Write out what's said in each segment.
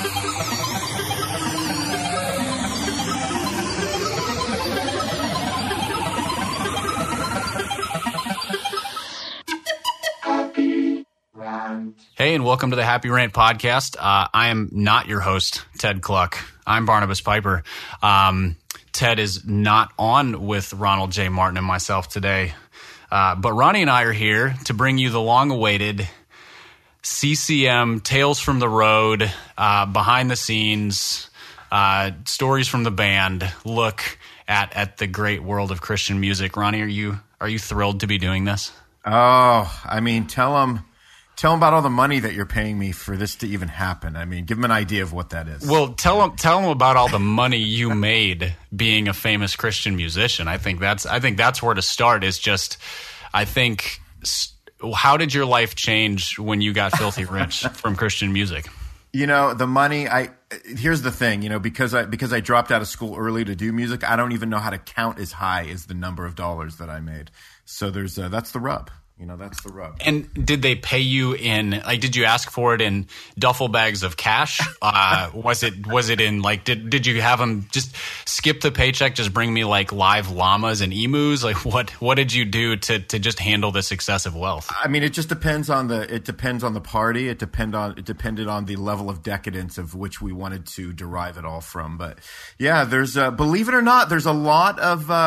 Hey, and welcome to the Happy Rant Podcast. I am not your host, Ted Cluck. I'm Barnabas Piper. Ted is not on with Ronald J. Martin and myself today. But Ronnie and I are here to bring you the long-awaited CCM Tales from the Road, behind the scenes, stories from the band, look at the great world of Christian music. Ronnie, are you thrilled to be doing this? Oh, I mean, tell them about all the money that you're paying me for this to even happen. I mean, give them an idea of what that is. Well, tell them about all the money you made being a famous Christian musician. I think that's where to start. Is just, how did your life change when you got filthy rich from Christian music? You know, the money. Here's the thing. You know, because I dropped out of school early to do music, I don't even know how to count as high as the number of dollars that I made. So that's the rub. You know, that's the rub. And did they pay you did you ask for it in duffel bags of cash? Was it in did you have them just skip the paycheck, just bring me like live llamas and emus? Like what did you do to just handle this excessive wealth? I mean, it just depends on the party. It depended on the level of decadence of which we wanted to derive it all from. But yeah, there's believe it or not, there's a lot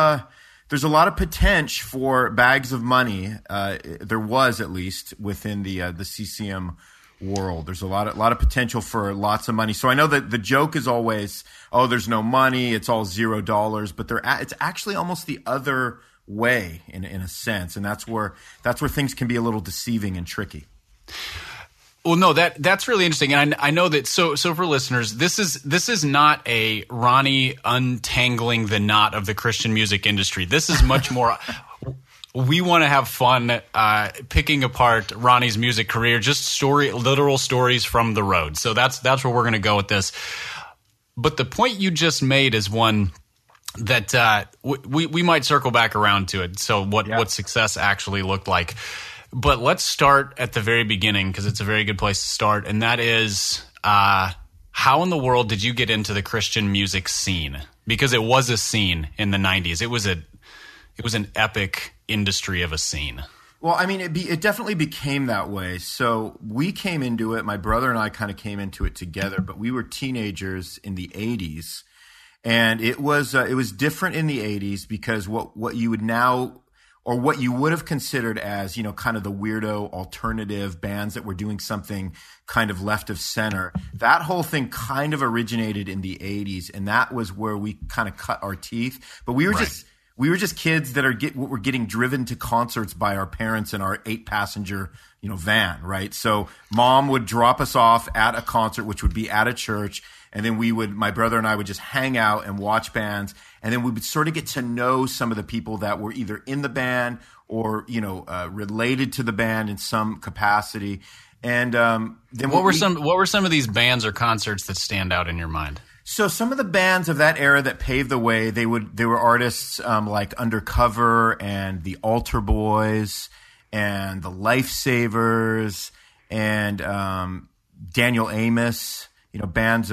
of potential for bags of money. There was, at least within the CCM world. There's a lot of potential for lots of money. So I know that the joke is always, oh, there's no money, it's all $0. But it's actually almost the other way in a sense, and that's where things can be a little deceiving and tricky. Well, no, that's really interesting, and I know that. So for listeners, this is not a Ronnie untangling the knot of the Christian music industry. This is much more. We want to have fun picking apart Ronnie's music career, just literal stories from the road. So that's where we're going to go with this. But the point you just made is one that we might circle back around to it. So what success actually looked like. But let's start at the very beginning, because it's a very good place to start, and that is how in the world did you get into the Christian music scene? Because it was a scene in the 90s. It was an epic industry of a scene. Well, I mean, it definitely became that way. So we came into it. My brother and I kind of came into it together, but we were teenagers in the 80s, and it was different in the 80s because what you would now, or what you would have considered as, you know, kind of the weirdo alternative bands that were doing something kind of left of center. That whole thing kind of originated in the 80s, and that was where we kind of cut our teeth. But we were just kids that were getting driven to concerts by our parents in our 8-passenger, you know, van, right? So mom would drop us off at a concert, which would be at a church, and then my brother and I would just hang out and watch bands. And then we would sort of get to know some of the people that were either in the band or, you know, related to the band in some capacity. And then what were some of these bands or concerts that stand out in your mind? So some of the bands of that era that paved the way, they were artists like Undercover and the Altar Boys and the Lifesavers and Daniel Amos. You know, bands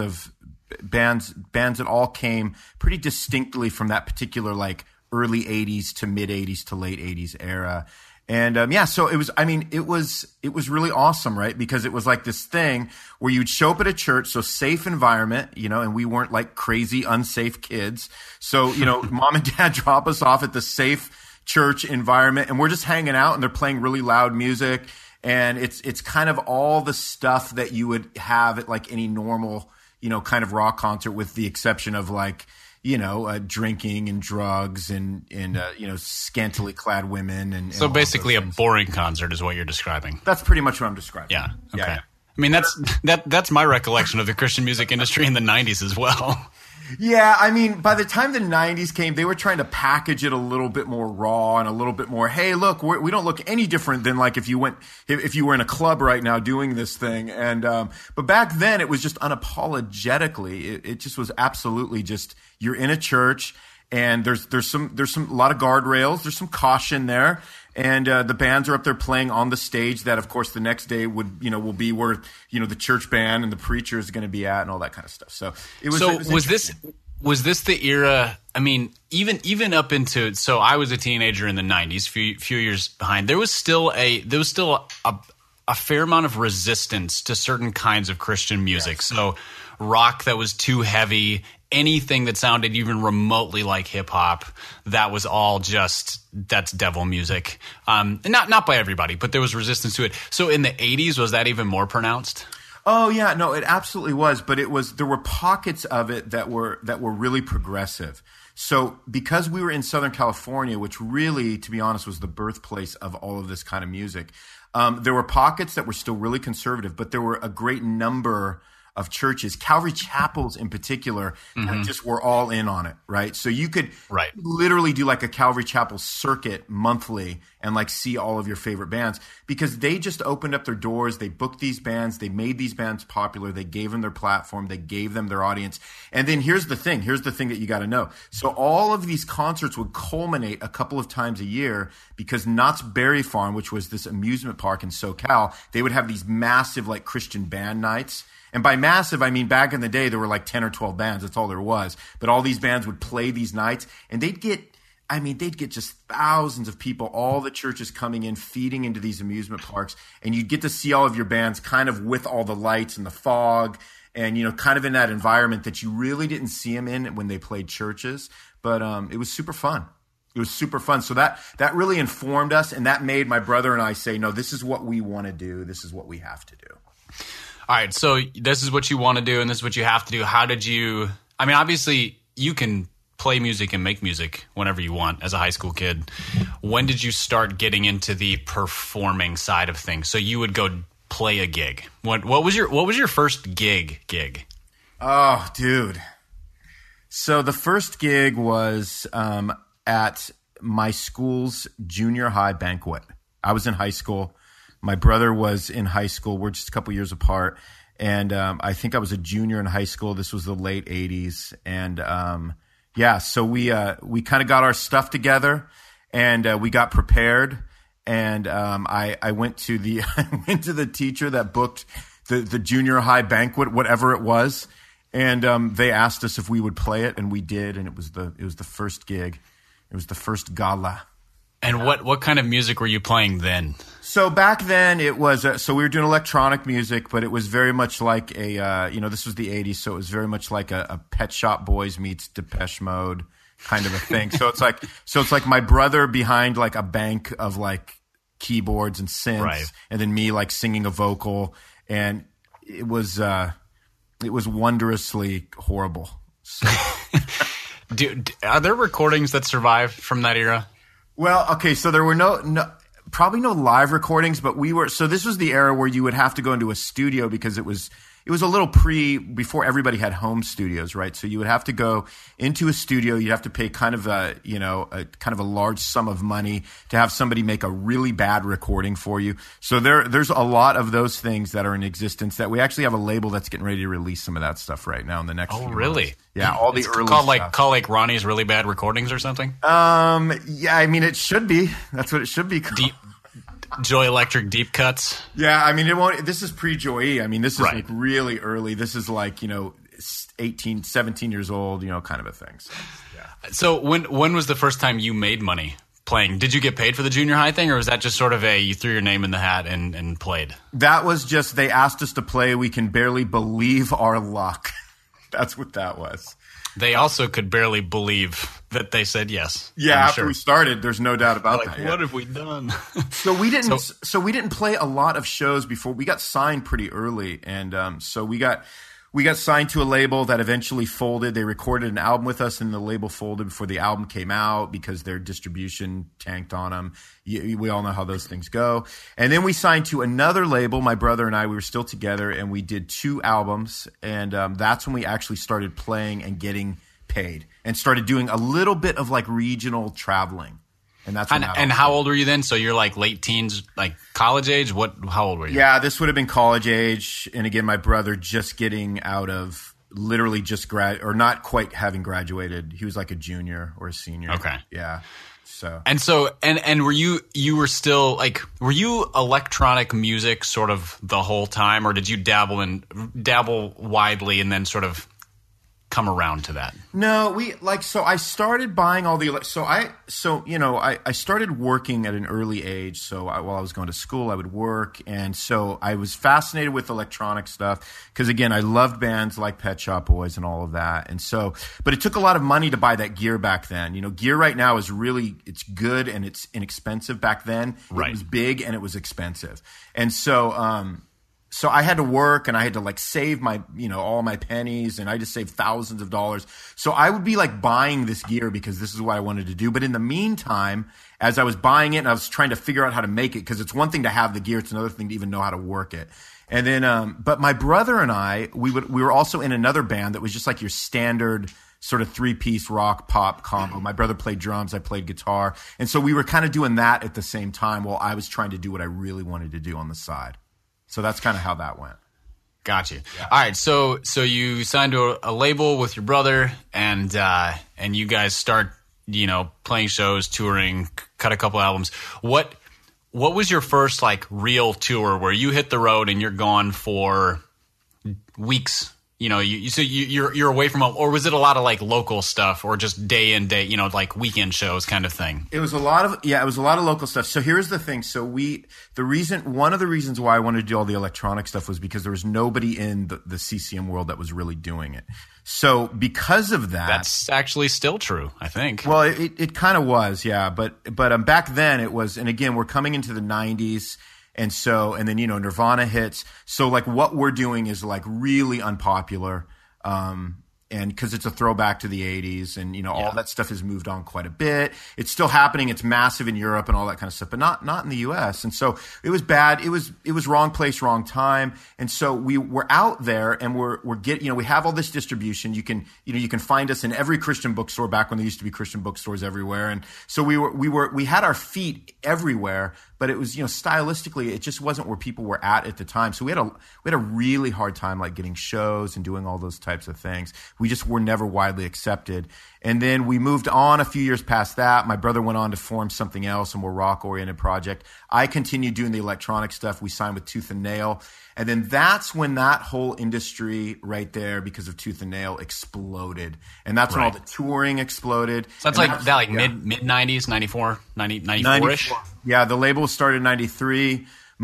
that all came pretty distinctly from that particular like early 80s to mid 80s to late 80s era. And so it was really awesome, right? Because it was like this thing where you'd show up at a church, so safe environment, you know, and we weren't like crazy, unsafe kids. So, you know, mom and dad drop us off at the safe church environment, and we're just hanging out, and they're playing really loud music. And it's kind of all the stuff that you would have at like any normal, you know, kind of rock concert, with the exception of like, you know, drinking and drugs and you know, scantily clad women. And so basically a boring concert is what you're describing. That's pretty much what I'm describing. Yeah. Okay. Yeah. I mean, that's my recollection of the Christian music industry in the 90s as well. Yeah, I mean, by the time the 90s came, they were trying to package it a little bit more raw and a little bit more, hey, look, we don't look any different than like if you were in a club right now doing this thing. And but back then it was just unapologetically, it just was absolutely just, you're in a church and there's a lot of guardrails. There's some caution there. And the bands are up there playing on the stage that, of course, the next day will be where, the church band and the preacher is going to be at and all that kind of stuff. So was this the era? I mean, even up into, so I was a teenager in the 90s, few years behind. There was still a fair amount of resistance to certain kinds of Christian music. Yes. So rock that was too heavy, anything that sounded even remotely like hip hop, that was all that's devil music. Not by everybody, but there was resistance to it. So in the 80s, was that even more pronounced? Oh yeah, no, it absolutely was. But there were pockets of it that were really progressive. So because we were in Southern California, which really, to be honest, was the birthplace of all of this kind of music, there were pockets that were still really conservative, but there were a great number of churches, Calvary Chapels in particular, that just were all in on it, right? So you could literally do like a Calvary Chapel circuit monthly and like see all of your favorite bands, because they just opened up their doors. They booked these bands. They made these bands popular. They gave them their platform. They gave them their audience. And then here's the thing that you got to know. So all of these concerts would culminate a couple of times a year, because Knott's Berry Farm, which was this amusement park in SoCal, they would have these massive like Christian band nights. And by massive, I mean back in the day, there were like 10 or 12 bands. That's all there was. But all these bands would play these nights, and they'd get just thousands of people, all the churches coming in, feeding into these amusement parks. And you'd get to see all of your bands kind of with all the lights and the fog and, kind of in that environment that you really didn't see them in when they played churches. But it was super fun. It was super fun. So that really informed us, and that made my brother and I say, no, this is what we want to do. This is what we have to do. All right, so this is what you want to do, and this is what you have to do. How did you – I mean, obviously, you can play music and make music whenever you want as a high school kid. When did you start getting into the performing side of things? So you would go play a gig. What was your first gig? Oh, dude. So the first gig was at my school's junior high banquet. I was in high school. My brother was in high school. We're just a couple years apart. And I think I was a junior in high school. This was the late 80s. And so we kind of got our stuff together, and we got prepared. And I went to the teacher that booked the junior high banquet, whatever it was. And they asked us if we would play it, and we did. And it was the first gig. It was the first gala. And what kind of music were you playing then? So back then it was so we were doing electronic music, but it was very much like this was the 80s, so it was very much like a Pet Shop Boys meets Depeche Mode kind of a thing. So it's like my brother behind like a bank of like keyboards and synths, and then me like singing a vocal, and it was wondrously horrible. So. Are there recordings that survive from that era? Well, okay, so there were probably no live recordings, but this was the era where you would have to go into a studio, because it was a little before everybody had home studios, right? So you would have to go into a studio. You'd have to pay kind of a large sum of money to have somebody make a really bad recording for you. So there's a lot of those things that are in existence that we actually have a label that's getting ready to release some of that stuff right now in the next few really? months. Yeah, all the early stuff. Call like Ronnie's Really Bad Recordings or something? Yeah, I mean, it should be. That's what it should be called. Joy Electric Deep Cuts. Yeah, I mean, it won't. This is pre-Joy. I mean, this is like really early. This is like 18, 17 years old, kind of a thing. So, yeah. So when was the first time you made money playing? Did you get paid for the junior high thing, or was that just sort of you threw your name in the hat and played? That was just, they asked us to play. We can barely believe our luck. That's what that was. They also could barely believe that they said yes. Yeah, after we started, there's no doubt about that. What have we done? So we didn't play a lot of shows before we got signed pretty early, and so we got signed to a label that eventually folded. They recorded an album with us, and the label folded before the album came out because their distribution tanked on them. We all know how those things go. And then we signed to another label. My brother and I, we were still together, and we did 2 albums. And that's when we actually started playing and getting paid, and started doing a little bit of like regional traveling. And that's when how old were you then? So you're like late teens, like college age? How old were you? Yeah, this would have been college age. And again, my brother just getting out of literally just or not quite having graduated. He was like a junior or a senior. Okay. Yeah. So and were you were still like, were you electronic music sort of the whole time, or did you dabble widely and then sort of come around to that? No, so I started buying all the, I started working at an early age. So while I was going to school, I would work. And so I was fascinated with electronic stuff because, again, I loved bands like Pet Shop Boys and all of that. And so, but it took a lot of money to buy that gear back then. Gear right now is really, it's good and it's inexpensive. Back then, right. It was big and it was expensive. And so, so I had to work and I had to like save my, all my pennies, and I just saved thousands of dollars. So I would be like buying this gear because this is what I wanted to do. But in the meantime, as I was buying it and I was trying to figure out how to make it, because it's one thing to have the gear, it's another thing to even know how to work it. And then, but my brother and I, we were also in another band that was just like your standard sort of 3-piece rock pop combo. My brother played drums, I played guitar. And so we were kind of doing that at the same time while I was trying to do what I really wanted to do on the side. So that's kind of how that went. Gotcha. Yeah. All right. So you signed to a label with your brother, and you guys start, playing shows, touring, cut a couple albums. What was your first like real tour where you hit the road and you're gone for weeks? You're away from home, or was it a lot of like local stuff, or just day in day, like weekend shows kind of thing? It was a lot of local stuff. So here's the thing. So one of the reasons why I wanted to do all the electronic stuff was because there was nobody in the CCM world that was really doing it. So because of that, that's actually still true, I think. Well, it kind of was, yeah. But back then it was, and again, we're coming into the 90s. And then, Nirvana hits. So like what we're doing is like really unpopular. And cause it's a throwback to the 80s and, all that stuff has moved on quite a bit. It's still happening. It's massive in Europe and all that kind of stuff, but not in the US. And so it was bad. It was wrong place, wrong time. And so we were out there and we have all this distribution. You can find us in every Christian bookstore back when there used to be Christian bookstores everywhere. And so we had our feet everywhere, but it was, stylistically, it just wasn't where people were at the time. So we had a really hard time like getting shows and doing all those types of things. We just were never widely accepted. And then we moved on a few years past that. My brother went on to form something else, a more rock-oriented project. I continued doing the electronic stuff. We signed with Tooth and Nail. And then that's when that whole industry right there, because of Tooth and Nail, exploded. And that's when all the touring exploded. So that's mid-90s, 94, 94-ish? Yeah, the label started in 93.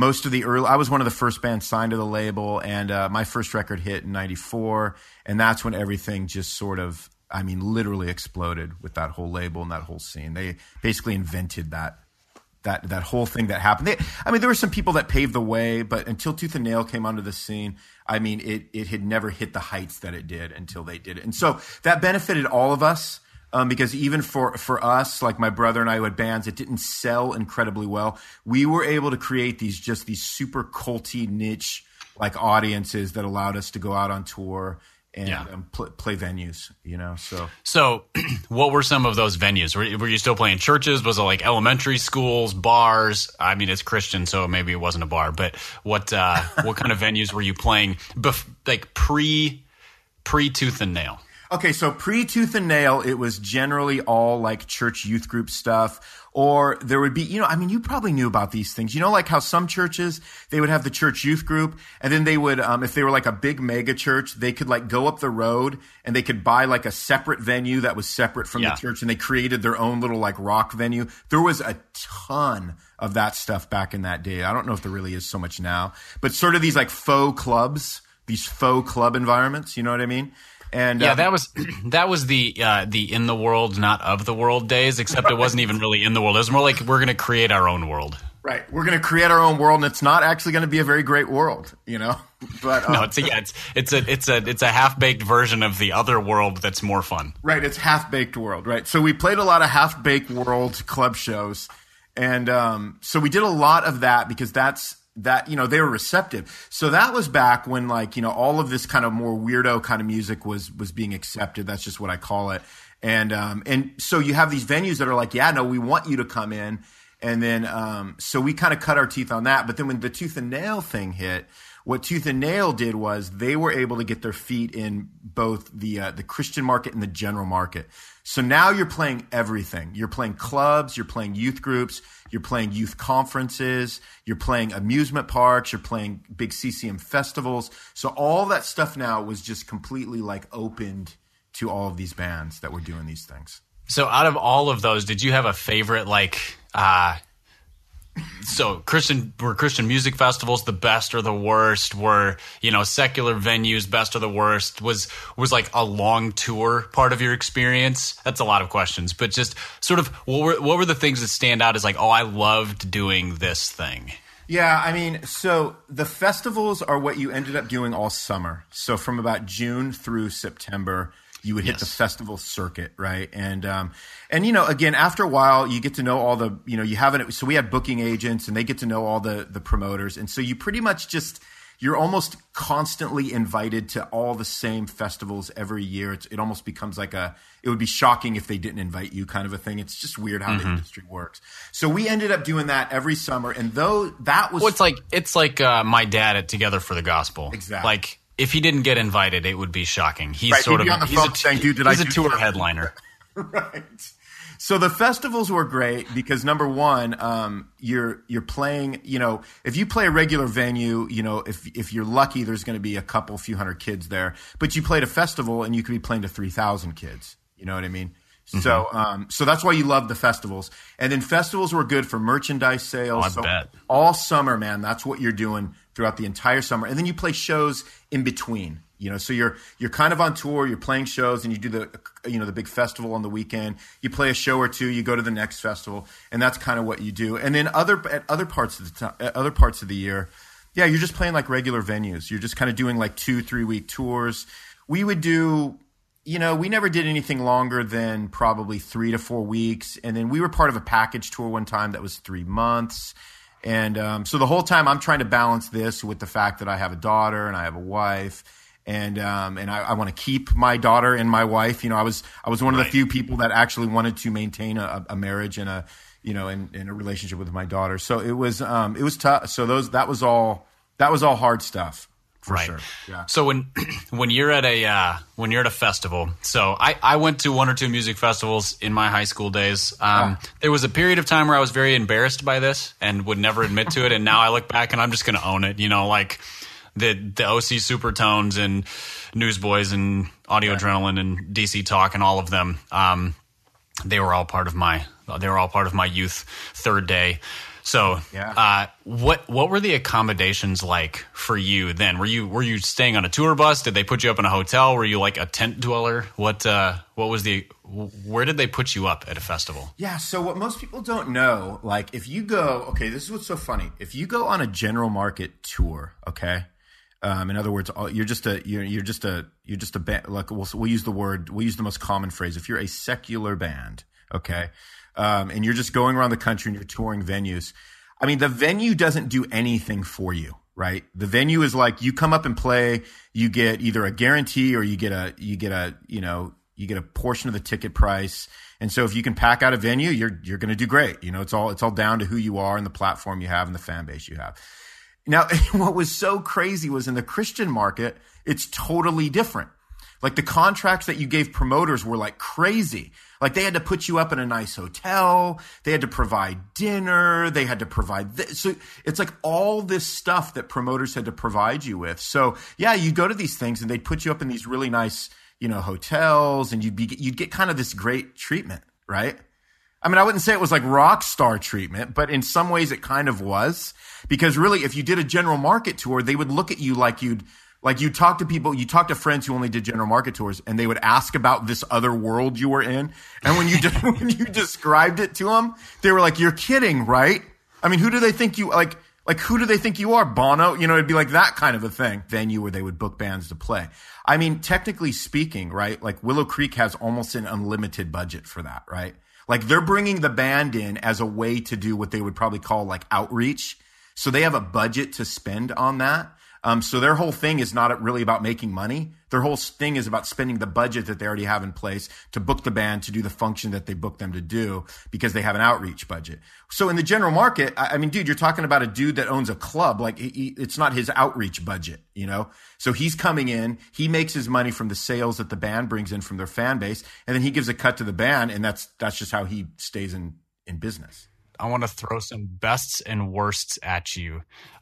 I was one of the first bands signed to the label, and my first record hit in 94, and that's when everything just sort of, literally exploded with that whole label and that whole scene. They basically invented that whole thing that happened. There were some people that paved the way, but until Tooth and Nail came onto the scene, it had never hit the heights that it did until they did it. And so that benefited all of us. Because even for us, like my brother and I who had bands, it didn't sell incredibly well. We were able to create these super culty niche like audiences that allowed us to go out on tour and play venues, So what were some of those venues? Were you still playing churches? Was it like elementary schools, bars? It's Christian, so maybe it wasn't a bar. But what kind of venues were you playing? Like pre Tooth and Nail? Okay, so pre-Tooth and Nail, it was generally all like church youth group stuff, or there would be, you probably knew about these things. Like how some churches, they would have the church youth group, and then they would, if they were like a big mega church, they could like go up the road and they could buy like a separate venue that was separate from the church, and they created their own little like rock venue. There was a ton of that stuff back in that day. I don't know if there really is so much now, but sort of these like faux clubs, these faux club environments, you know what I mean? And that was the in the world, not of the world days, except it wasn't even really in the world. It was more like we're going to create our own world. Right. We're going to create our own world, and it's not actually going to be a very great world, But no, it's a half-baked version of the other world that's more fun. Right. It's half-baked world, right? So we played a lot of half-baked world club shows, and so we did a lot of that because they were receptive. So that was back when all of this kind of more weirdo kind of music was being accepted. That's just what I call it. And so you have these venues that are like, yeah, no, we want you to come in. And then, so we kind of cut our teeth on that. But then when the Tooth and Nail thing hit, What Tooth and Nail did was they were able to get their feet in both the Christian market and the general market. So now you're playing everything. You're playing clubs, you're playing youth groups, you're playing youth conferences, you're playing amusement parks, you're playing big CCM festivals. So all that stuff now was just completely like opened to all of these bands that were doing these things. So out of all of those, did you have a favorite, like, so were Christian music festivals the best or the worst? Were, secular venues best or the worst? Was like a long tour part of your experience? That's a lot of questions, but just sort of what were the things that stand out as like, oh, I loved doing this thing? Yeah, I mean, so the festivals are what you ended up doing all summer. So from about June through September, you would hit the festival circuit, right? And again, after a while, you get to know all the, you have it. So we had booking agents, and they get to know all the promoters, and so you pretty much you're almost constantly invited to all the same festivals every year. It almost becomes like it would be shocking if they didn't invite you, kind of a thing. It's just weird how the industry works. So we ended up doing that every summer, and though that was, well, it's like my dad at Together for the Gospel, exactly. Like, if he didn't get invited, it would be shocking. He's right, sort of on the phone saying, "Dude, he's a tour headliner." Right. So the festivals were great because number one, you're playing. If you play a regular venue, if you're lucky, there's going to be a few hundred kids there. But you played a festival, and you could be playing to 3,000 kids. You know what I mean? Mm-hmm. So that's why you love the festivals. And then festivals were good for merchandise sales. Oh, I bet. All summer, man, that's what you're doing throughout the entire summer. And then you play shows in between. So you're kind of on tour, you're playing shows, and you do the big festival on the weekend. You play a show or two, you go to the next festival, and that's kind of what you do. And then at other parts of the year, yeah, you're just playing like regular venues. You're just kind of doing like 2-3 week tours. We would do, we never did anything longer than probably 3 to 4 weeks. And then we were part of a package tour one time that was 3 months. And so the whole time I'm trying to balance this with the fact that I have a daughter and I have a wife. And I want to keep my daughter and my wife. I was one of the few people that actually wanted to maintain a marriage and in a relationship with my daughter. So it was tough. So that was all hard stuff. For sure. Yeah. So when you're at a festival, so I went to 1 or 2 music festivals in my high school days. There was a period of time where I was very embarrassed by this and would never admit to it. And now I look back and I'm just going to own it. Like the OC Supertones and Newsboys and Audio Adrenaline and DC Talk and all of them. They were all part of my youth third day. So, what were the accommodations like for you then? Were you staying on a tour bus? Did they put you up in a hotel? Were you like a tent dweller? Where did they put you up at a festival? Yeah. So what most people don't know, like if you go, okay, this is what's so funny. If you go on a general market tour, okay. In other words, you're just a band. Like we'll use the most common phrase. If you're a secular band, okay. And you're just going around the country and you're touring venues. I mean, the venue doesn't do anything for you, right? The venue is like you come up and play, you get either a guarantee or you get a portion of the ticket price. And so if you can pack out a venue, you're going to do great. It's all down to who you are and the platform you have and the fan base you have. Now, what was so crazy was in the Christian market, it's totally different. Like the contracts that you gave promoters were like crazy. Like they had to put you up in a nice hotel. They had to provide dinner. They had to provide this. So it's like all this stuff that promoters had to provide you with. So yeah, you go to these things and they'd put you up in these really nice, hotels, and you'd get kind of this great treatment, right? I mean, I wouldn't say it was like rock star treatment, but in some ways it kind of was, because really if you did a general market tour, they would look at you like you'd talk to people, you talk to friends who only did general market tours, and they would ask about this other world you were in. And when you described it to them, they were like, "You're kidding, right? I mean, who do they think you like? Who do they think you are, Bono?" It'd be like that kind of a thing. Venue where they would book bands to play. I mean, technically speaking, right? Like Willow Creek has almost an unlimited budget for that, right? Like they're bringing the band in as a way to do what they would probably call like outreach. So they have a budget to spend on that. So their whole thing is not really about making money. Their whole thing is about spending the budget that they already have in place to book the band to do the function that they booked them to do because they have an outreach budget. So in the general market, I mean, dude, you're talking about a dude that owns a club. Like it's not his outreach budget, you know? So he's coming in, he makes his money from the sales that the band brings in from their fan base, and then he gives a cut to the band, and that's just how he stays in business. I want to throw some bests and worsts at you.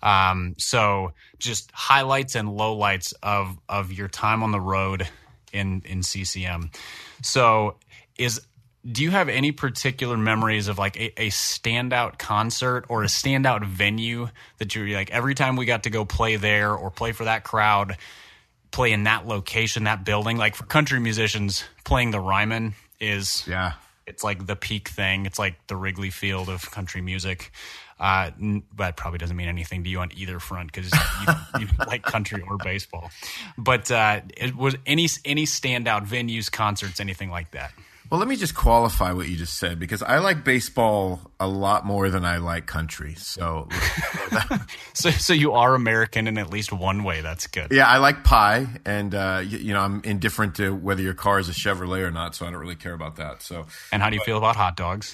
So just highlights and lowlights of your time on the road in CCM. So do you have any particular memories of like a standout concert or a standout venue that you're like, every time we got to go play there or play for that crowd, play in that location, that building? Like for country musicians, playing the Ryman is... Yeah. It's like the peak thing. It's like the Wrigley Field of country music. That probably doesn't mean anything to you on either front because you like country or baseball. But it was any standout venues, concerts, anything like that? Well, let me just qualify what you just said because I like baseball a lot more than I like country. So, so you are American in at least one way. That's good. Yeah, I like pie, and I'm indifferent to whether your car is a Chevrolet or not, so I don't really care about that. So, and how do you feel about hot dogs?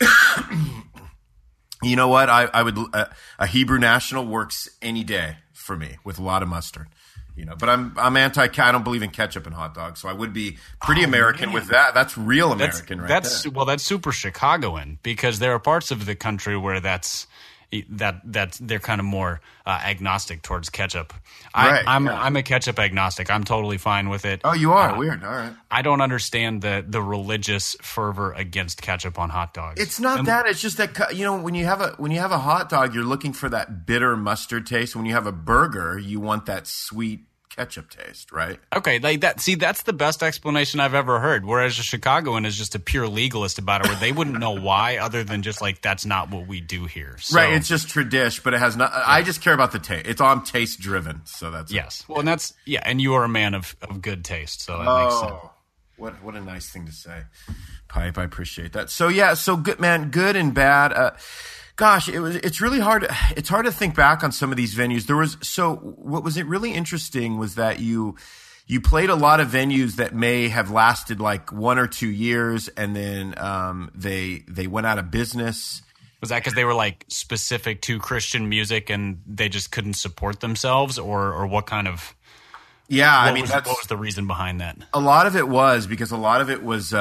You know what? I would a Hebrew National works any day for me with a lot of mustard. You know, but I'm anti. I don't believe in ketchup and hot dogs, so I would be pretty American with that. That's real American, that's there. Well, that's super Chicagoan because there are parts of the country where that's they're kind of more agnostic towards ketchup. I'm a ketchup agnostic. I'm totally fine with it. Oh, you are weird. All right. I don't understand the religious fervor against ketchup on hot dogs. It's not that. It's just that when you have a hot dog, you're looking for that bitter mustard taste. When you have a burger, you want that sweet ketchup taste, right? Okay, like that. See, that's the best explanation I've ever heard. Whereas a Chicagoan is just a pure legalist about it, where they wouldn't know why, other than just like that's not what we do here. So, right? It's just tradition, but it has not. Yeah. I just care about the taste. It's all taste driven, so that's yes. Well, and that's and you are a man of good taste, so that makes sense. What a nice thing to say, Pipe. I appreciate that. So so good, man. Good and bad. Gosh, it's really hard. It's hard to think back on some of these venues. What was really interesting was that you played a lot of venues that may have lasted like 1 or 2 years, and then they went out of business. Was that because they were like specific to Christian music and they just couldn't support themselves, or what kind of? Yeah, what was the reason behind that? A lot of it was because a lot of it was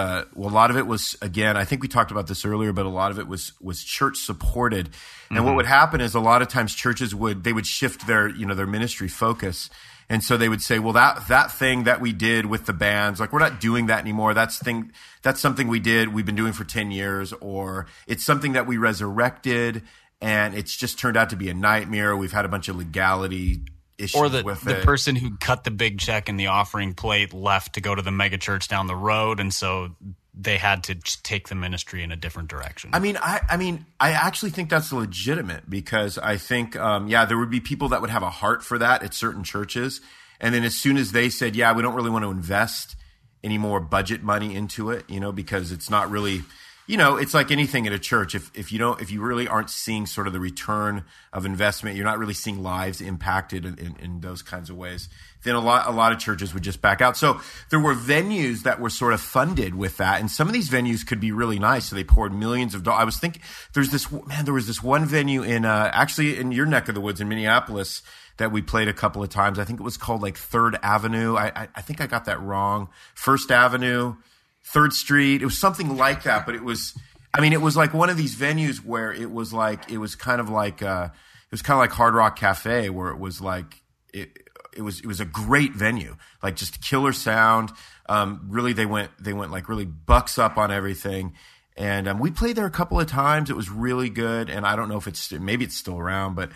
again, I think we talked about this earlier, but a lot of it was church supported. And what would happen is a lot of times churches would shift their ministry focus. And so they would say, well, that thing that we did with the bands, like we're not doing that anymore. That's something we did, we've been doing for 10 years, or it's something that we resurrected and it's just turned out to be a nightmare. We've had a bunch of legality issues or the with it. person who cut the big check in the offering plate left to go to the mega church down the road, and so they had to take the ministry in a different direction. I actually think that's legitimate because I think, there would be people that would have a heart for that at certain churches. And then as soon as they said, we don't really want to invest any more budget money into it, because it's not really, it's like anything at a church. If you really aren't seeing sort of the return of investment, you're not really seeing lives impacted in those kinds of ways, then a lot of churches would just back out. So there were venues that were sort of funded with that, and some of these venues could be really nice. So they poured millions of dollars. I was thinking there was this one venue in actually in your neck of the woods in Minneapolis that we played a couple of times. I think it was called like 3rd Avenue. I think I got that wrong. 1st Avenue. 3rd Street. It was something like that, but it was like one of these venues where it was kind of like Hard Rock Cafe, where it was like, it was a great venue, like just killer sound. Really, they went like really bucks up on everything. And we played there a couple of times. It was really good. And I don't know if maybe it's still around, but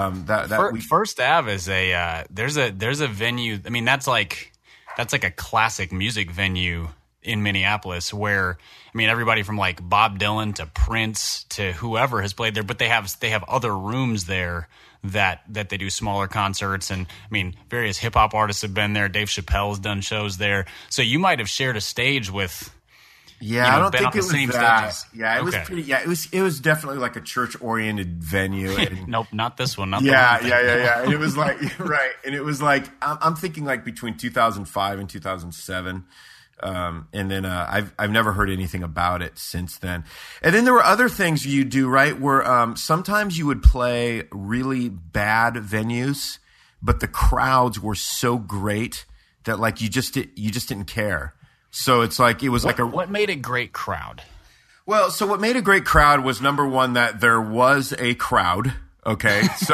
First Ave is there's a venue. I mean, that's like a classic music venue in Minneapolis, where everybody from like Bob Dylan to Prince to whoever has played there, but they have other rooms there that they do smaller concerts, and various hip hop artists have been there. Dave Chappelle has done shows there, so you might have shared a stage with Yeah, I don't been think on it the was same that. stages. Yeah, it was Okay. pretty. Yeah, it was definitely like a church-oriented venue. And, Nope, not this one. Not yeah, the one. yeah. And it was like right, and it was like I'm thinking like between 2005 and 2007. And then I've never heard anything about it since then. And then there were other things you do, right? Where sometimes you would play really bad venues, but the crowds were so great that like you just didn't care. So it's like it was What made a great crowd? Well, so what made a great crowd was number one that there was a crowd. Okay, so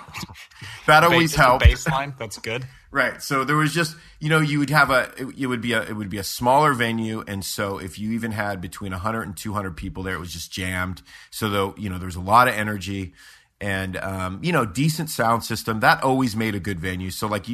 that always helped. Baseline, that's good. Right. So there was just, you would have it would be a smaller venue. And so if you even had between 100 and 200 people there, it was just jammed. So though, there was a lot of energy and, decent sound system that always made a good venue. So like,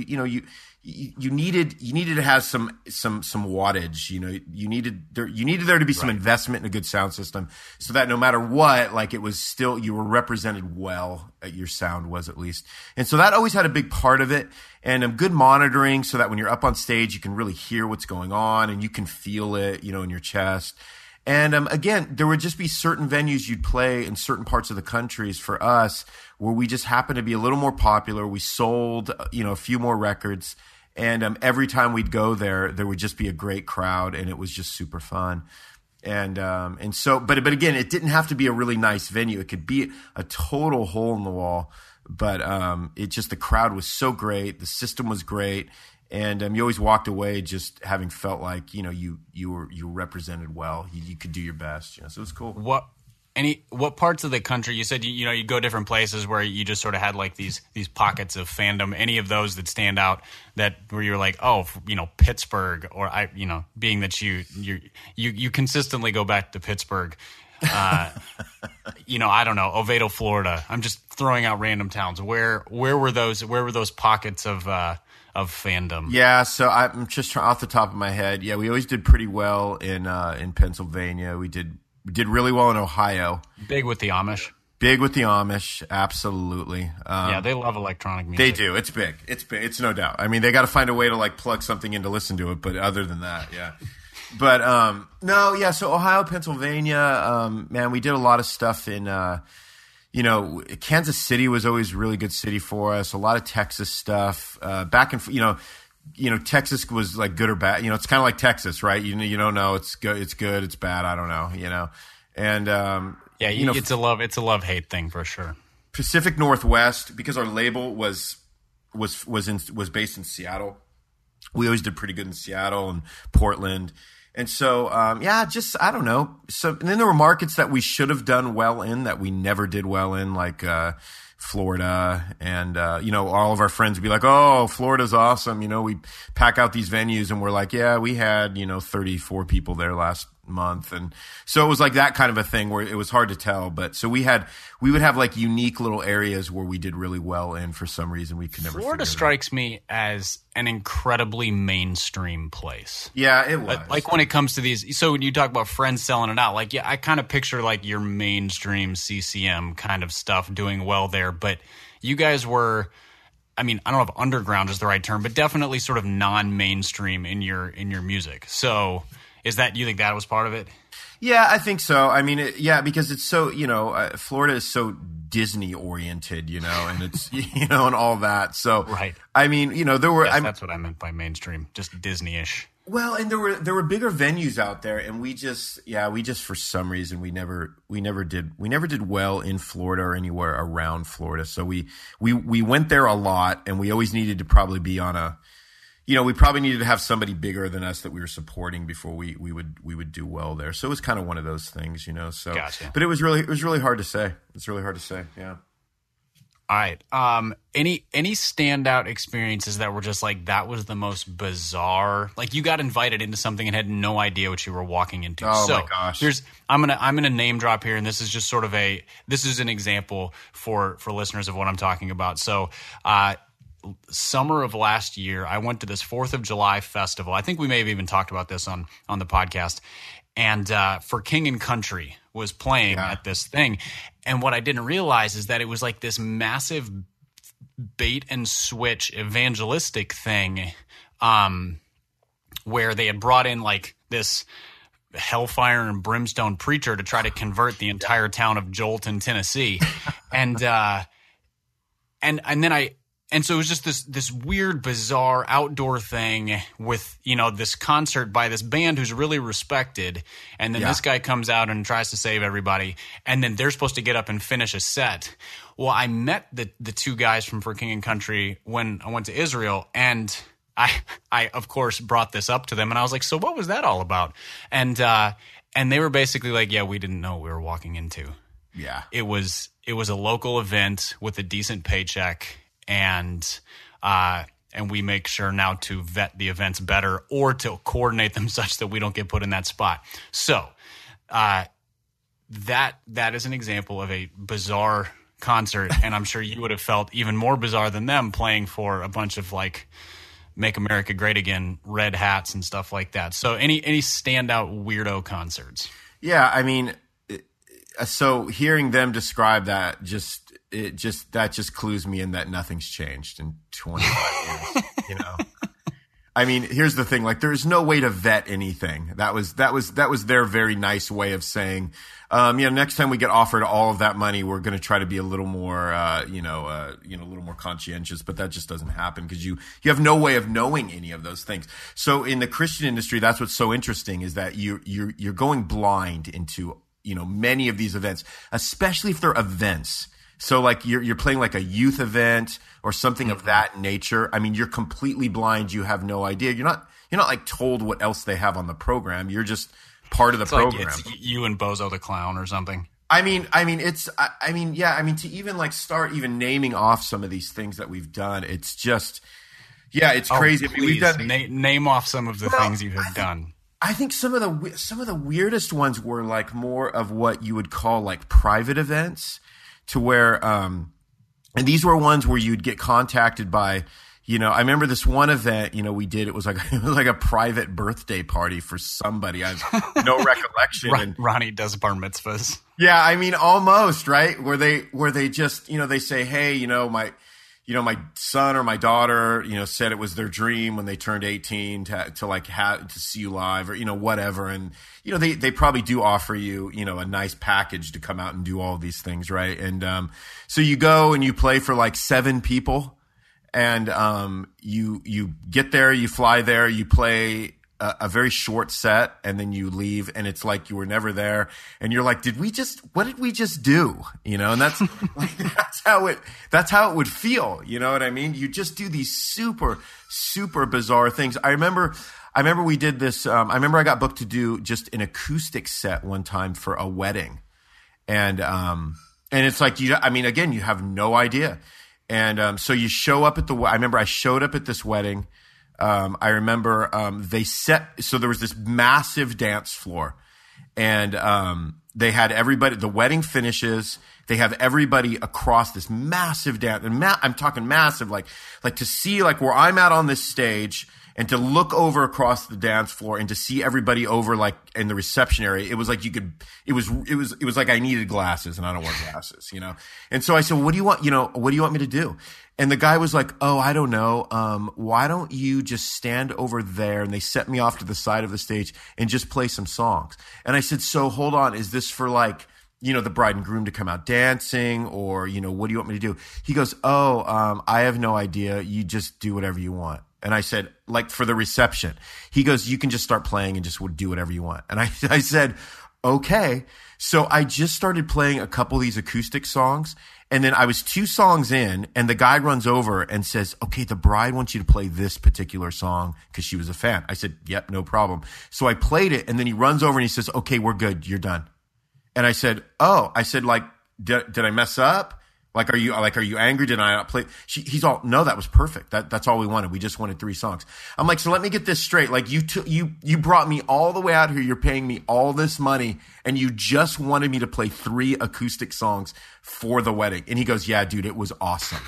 you needed to have some wattage, you needed there to be some investment in a good sound system so that no matter what, like it was still, you were represented well, your sound was at least. And so that always had a big part of it and good monitoring so that when you're up on stage, you can really hear what's going on and you can feel it, in your chest. And again, there would just be certain venues you'd play in certain parts of the countries for us where we just happened to be a little more popular. We sold, a few more records. And every time we'd go there, there would just be a great crowd, and it was just super fun. And so, but again, it didn't have to be a really nice venue. It could be a total hole in the wall. But the crowd was so great, the system was great, and you always walked away just having felt like you were represented well. You could do your best. So it was cool. What parts of the country you said you go different places where you just sort of had like these pockets of fandom? Any of those that stand out that where you're like, oh, Pittsburgh, or being that you consistently go back to Pittsburgh. I don't know, Oviedo, Florida. I'm just throwing out random towns. Where were those pockets of fandom? Yeah, so I'm just trying off the top of my head. Yeah, we always did pretty well in Pennsylvania. We did really well in Ohio. Big with the Amish. Big with the Amish, absolutely. Yeah, they love electronic music. They do. It's big. It's no doubt. I mean, they got to find a way to like plug something in to listen to it. But other than that, yeah. But no, yeah. So Ohio, Pennsylvania, man, we did a lot of stuff in. Kansas City was always a really good city for us. A lot of Texas stuff. Back and Texas was like good or bad. It's kind of like Texas, right? You don't know. It's good. It's bad. I don't know. And yeah, it's a love-hate thing for sure. Pacific Northwest, because our label was based in Seattle. We always did pretty good in Seattle and Portland. And so, I don't know. So, and then there were markets that we should have done well in that we never did well in, like Florida. And, all of our friends would be like, oh, Florida's awesome. We pack out these venues and we're like, yeah, we had, 34 people there last month. And so it was like that kind of a thing where it was hard to tell. But so we would have like unique little areas where we did really well in for some reason we could never. Florida strikes me as an incredibly mainstream place. Yeah, it was. Like when it comes to these, so when you talk about friends selling it out, like, yeah, I kind of picture like your mainstream CCM kind of stuff doing well there. But you guys were, I mean, I don't know if underground is the right term, but definitely sort of non-mainstream in your music. So do you think that was part of it? Yeah, I think so. I mean, because it's so, Florida is so Disney oriented, and it's, and all that. So, right. I mean, there were. Yes, that's what I meant by mainstream, just Disney-ish. Well, and there were bigger venues out there, and we just for some reason we never did well in Florida or anywhere around Florida. So we went there a lot, and we always needed to probably be on a. We probably needed to have somebody bigger than us that we were supporting before we would do well there. So it was kind of one of those things, So, gotcha. But it was really hard to say. It's really hard to say. Yeah. All right. Any standout experiences that were just like that was the most bizarre? Like you got invited into something and had no idea what you were walking into. Oh my gosh. I'm gonna name drop here, and this is just sort of this is an example for listeners of what I'm talking about. So, summer of last year, I went to this 4th of July festival. I think we may have even talked about this on the podcast. And For King and Country was playing at this thing. And what I didn't realize is that it was like this massive bait and switch evangelistic thing where they had brought in like this hellfire and brimstone preacher to try to convert the entire town of Jolton, Tennessee. And so it was just this weird, bizarre outdoor thing with, this concert by this band who's really respected. And then this guy comes out and tries to save everybody. And then they're supposed to get up and finish a set. Well, I met the two guys from For King and Country when I went to Israel, and I of course brought this up to them, and I was like, so what was that all about? And they were basically like, yeah, we didn't know what we were walking into. Yeah. It was a local event with a decent paycheck, and we make sure now to vet the events better or to coordinate them such that we don't get put in that spot. So that is an example of a bizarre concert, and I'm sure you would have felt even more bizarre than them playing for a bunch of like Make America Great Again red hats and stuff like that. So any standout weirdo concerts? Yeah, I mean, so hearing them describe that just clues me in that nothing's changed in 25 years. I mean, here's the thing: like, there's no way to vet anything. That was their very nice way of saying, next time we get offered all of that money, we're going to try to be a little more, a little more conscientious. But that just doesn't happen because you have no way of knowing any of those things. So in the Christian industry, that's what's so interesting is that you're going blind into many of these events, especially if they're events. So like you're playing like a youth event or something of that nature. I mean, you're completely blind. You have no idea. You're not like told what else they have on the program. You're just part of the program. Like it's you and Bozo the Clown or something. To even like start even naming off some of these things that we've done. It's just, it's crazy. Please, I mean, we've done name off some of the things you have done. I think some of the weirdest ones were like more of what you would call like private events. To where, and these were ones where you'd get contacted by, I remember this one event, we did, it was like a private birthday party for somebody. I have no recollection. Ronnie does bar mitzvahs. Yeah. I mean, almost, right? Where they just, they say, hey, my son or my daughter, said it was their dream when they turned 18 to see you live or, whatever. And, they probably do offer you, a nice package to come out and do all of these things. Right. And, so you go and you play for like 7 people and, you get there, you fly there, you play a very short set and then you leave and it's like you were never there and you're like, what did we just do? And that's like, that's how it would feel. You know what I mean? You just do these super, super bizarre things. I remember we did this. I remember I got booked to do just an acoustic set one time for a wedding. And it's like, again, you have no idea. And, so you show up at I remember I showed up at this wedding. I remember so there was this massive dance floor and they had everybody, the wedding finishes, they have everybody across this massive dance. And I'm talking massive, like to see like where I'm at on this stage and to look over across the dance floor and to see everybody over like in the reception area. It was like it was like I needed glasses and I don't wear glasses, And so I said, what do you want me to do? And the guy was like, oh, I don't know. Why don't you just stand over there? And they set me off to the side of the stage and just play some songs. And I said, so hold on. Is this for like, the bride and groom to come out dancing or, what do you want me to do? He goes, I have no idea. You just do whatever you want. And I said, like for the reception, he goes, you can just start playing and just do whatever you want. And I said, okay. So I just started playing a couple of these acoustic songs. And then I was 2 songs in and the guy runs over and says, okay, the bride wants you to play this particular song because she was a fan. I said, yep, no problem. So I played it and then he runs over and he says, okay, we're good. You're done. And I said, like, did I mess up? Like, are you angry? Did I not play? He's all, no, that was perfect. That's all we wanted. We just wanted 3 songs. I'm like, so let me get this straight. Like you brought me all the way out here. You're paying me all this money and you just wanted me to play 3 acoustic songs for the wedding. And he goes, yeah, dude, it was awesome.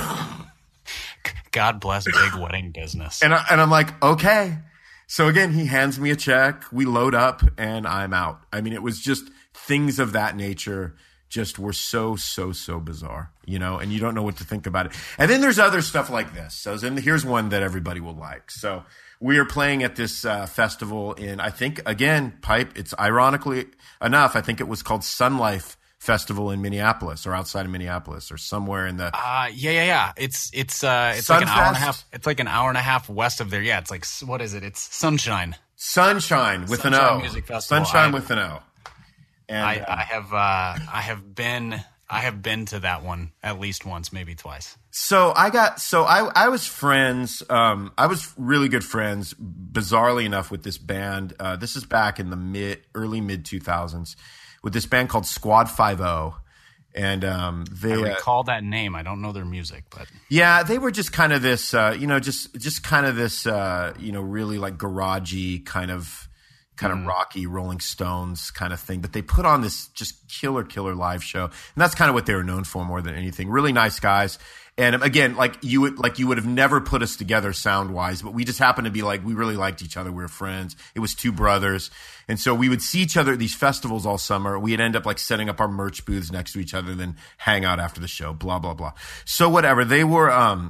God bless big wedding business. And I'm like, okay. So again, he hands me a check. We load up and I'm out. I mean, it was just things of that nature. just were so bizarre, you know, and you don't know what to think about it. And then there's other stuff like this. So then here's one that everybody will like. So we are playing at this festival in, I think, again, Pipe. It's ironically enough, I think it was called Sun Life Festival in Minneapolis or outside of Minneapolis or somewhere in the. Yeah. It's like an hour and a half. It's like an hour and a half west of there. Yeah, it's like, what is it? It's Sunshine. Sunshine with an O. Music Festival. Sunshine with an O. And I have been to that one at least once, maybe twice. So I was friends. I was really good friends, bizarrely enough, with this band. This is back in the early mid 2000s, with this band called Squad 5-0. And they I recall that name. I don't know their music, but yeah, they were just kind of this, just kind of this, really like garagey kind of rocky Rolling Stones kind of thing. But they put on this just killer live show, and that's kind of what they were known for more than anything. Really nice guys. And again, you would have never put us together sound wise, but we just happened to be like, we really liked each other. We were friends. It was two brothers. And so we would see each other at these festivals all summer. We'd end up like setting up our merch booths next to each other, then hang out after the show, blah, blah, blah. So whatever. They were,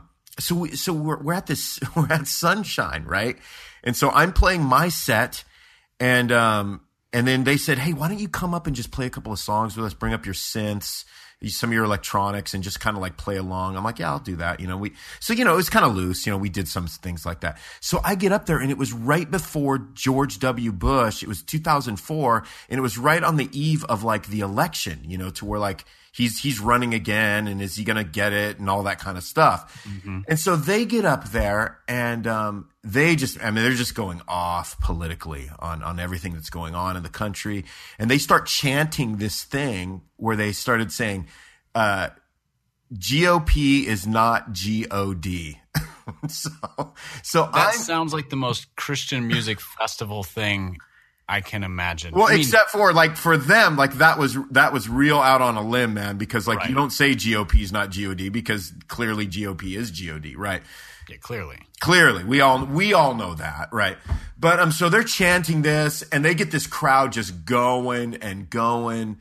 we're at Sunshine, right? And so I'm playing my set, and then they said, hey, why don't you come up and just play a couple of songs with us, bring up your synths, some of your electronics, and just kind of like play along. I'm like, yeah, I'll do that. It was kind of loose. We did some things like that. So I get up there, and it was right before George W. Bush. It was 2004, and it was right on the eve of like the election, to where like he's running again, and is he going to get it, and all that kind of stuff. Mm-hmm. And so they get up there, and they're just going off politically on everything that's going on in the country. And they start chanting this thing where they started saying, GOP is not GOD. so that sounds like the most Christian music festival thing I can imagine. Well, except for like for them, like that was real out on a limb, man, because like you don't say GOP is not GOD because clearly GOP is GOD, right? Yeah, clearly. We all know that, right? But so they're chanting this, and they get this crowd just going and going,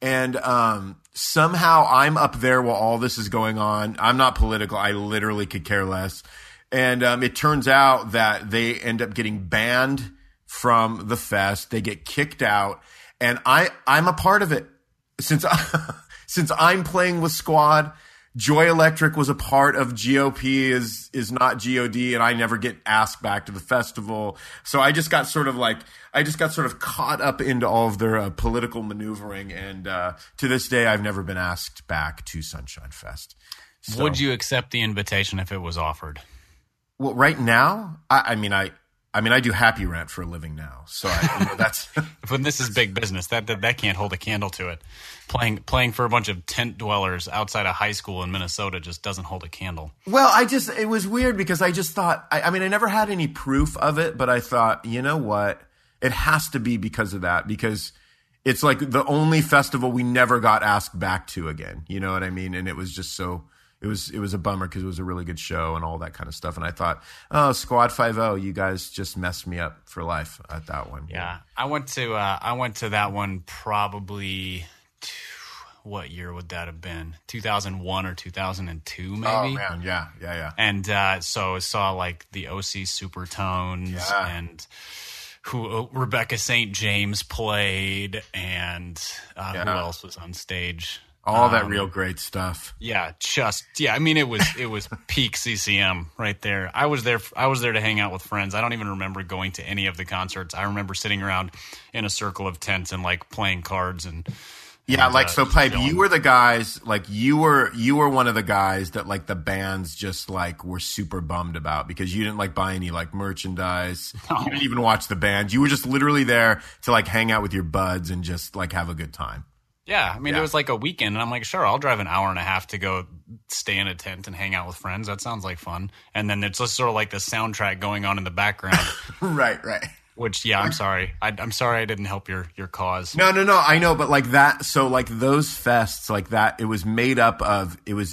and somehow I'm up there while all this is going on. I'm not political. I literally could care less. And it turns out that they end up getting banned from the fest. They get kicked out, and I'm a part of it. Since I'm playing with Squad, Joy Electric was a part of GOP is not GOD, and I never get asked back to the festival. So I just got sort of caught up into all of their political maneuvering, and to this day I've never been asked back to Sunshine Fest. So, would you accept the invitation if it was offered? Well, right now, I mean, I do Happy Rant for a living now, so that's. When this is big business, that can't hold a candle to it. Playing for a bunch of tent dwellers outside a high school in Minnesota just doesn't hold a candle. Well, it was weird because I just thought, I never had any proof of it, but I thought, you know what, it has to be because of that, because it's like the only festival we never got asked back to again. You know what I mean? And it was just so. It was a bummer because it was a really good show and all that kind of stuff. And I thought, oh, Squad 5-0, you guys just messed me up for life at that one. Yeah. I went to that one probably, what year would that have been? 2001 or 2002 maybe? Oh, man. Yeah. And so I saw like the OC Supertones and Rebecca St. James played, and who else was on stage? All that real great stuff. Yeah, I mean, it was peak CCM right there. I was there to hang out with friends. I don't even remember going to any of the concerts. I remember sitting around in a circle of tents and like playing cards and. Yeah, so Pipe, you were the guys, like you were one of the guys that like the bands just like were super bummed about because you didn't like buy any like merchandise. No. You didn't even watch the band. You were just literally there to like hang out with your buds and just like have a good time. Yeah, I mean, it was like a weekend, and I'm like, sure, I'll drive an hour and a half to go stay in a tent and hang out with friends. That sounds like fun. And then it's just sort of like the soundtrack going on in the background. Right. Which, yeah, I'm sorry. I'm sorry I didn't help your cause. No. I know, but like that. So like those fests, like that, it was made up of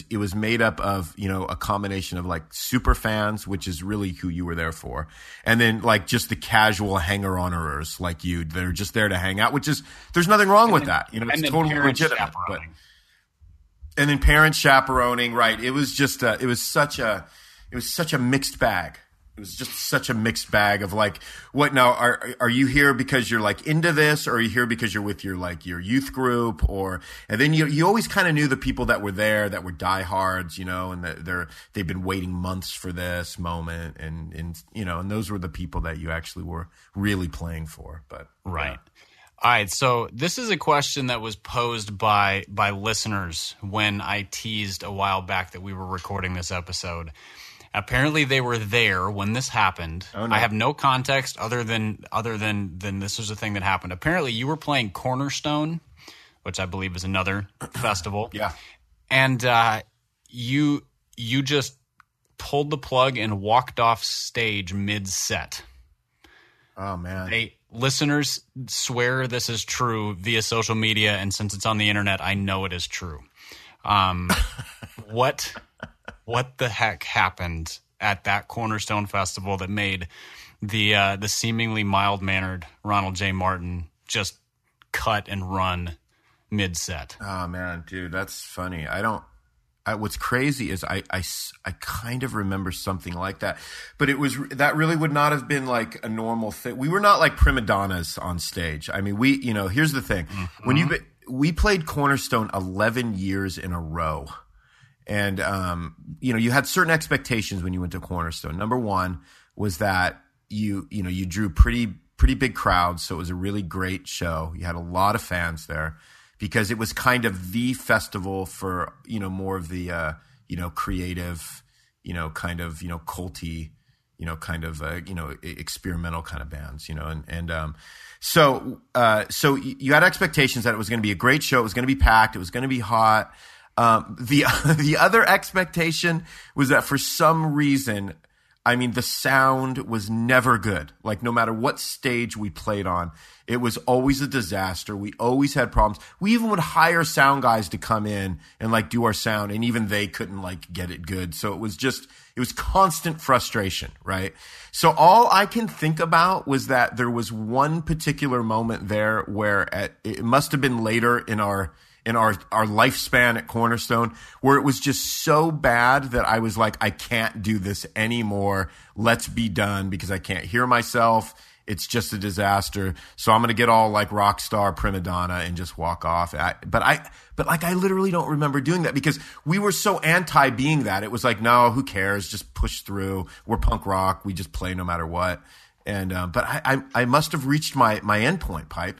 a combination of like super fans, which is really who you were there for, and then like just the casual hanger-oners like you. They're just there to hang out, which is there's nothing wrong with that. It's totally legitimate. And then parents chaperoning, right? It was just it was such a mixed bag. It was just such a mixed bag of like, what now? Are you here because you're like into this, or are you here because you're with your youth group, and then you always kind of knew the people that were there that were diehards, and they've been waiting months for this moment, and those were the people that you actually were really playing for. But right. Yeah. All right, so this is a question that was posed by listeners when I teased a while back that we were recording this episode. Apparently, they were there when this happened. Oh, no. I have no context other than this was a thing that happened. Apparently, you were playing Cornerstone, which I believe is another festival. Yeah, and you just pulled the plug and walked off stage mid-set. Oh man! Listeners swear this is true via social media, and since it's on the internet, I know it is true. What the heck happened at that Cornerstone Festival that made the seemingly mild-mannered Ronald J. Martin just cut and run mid-set? Oh man, dude, that's funny. What's crazy is I kind of remember something like that, but that really would not have been like a normal thing. We were not like prima donnas on stage. I mean, here's the thing. Mm-hmm. We played Cornerstone 11 years in a row. And, you had certain expectations when you went to Cornerstone. Number one was that you drew pretty big crowds. So it was a really great show. You had a lot of fans there because it was kind of the festival for, more of the, creative, kind of, culty, kind of, experimental kind of bands, so you had expectations that it was going to be a great show. It was going to be packed. It was going to be hot. The other expectation was that for some reason, the sound was never good. Like no matter what stage we played on, it was always a disaster. We always had problems. We even would hire sound guys to come in and like do our sound, and even they couldn't like get it good. So it was constant frustration, right? So all I can think about was that there was one particular moment there where it must have been later in our lifespan at Cornerstone, where it was just so bad that I was like, I can't do this anymore. Let's be done, because I can't hear myself. It's just a disaster. So I'm going to get all like rock star prima donna and just walk off. But I literally don't remember doing that because we were so anti being that. It was like, no, who cares? Just push through. We're punk rock. We just play no matter what. And, but I must have reached my endpoint, Pipe.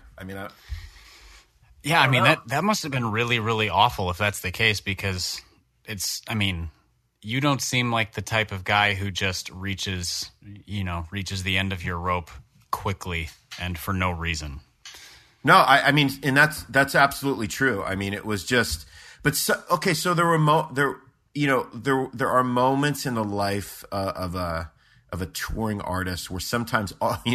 That must have been really, really awful if that's the case, because you don't seem like the type of guy who just reaches the end of your rope quickly and for no reason. No, and that's absolutely true. It was just, so there were there are moments in the life of a touring artist where sometimes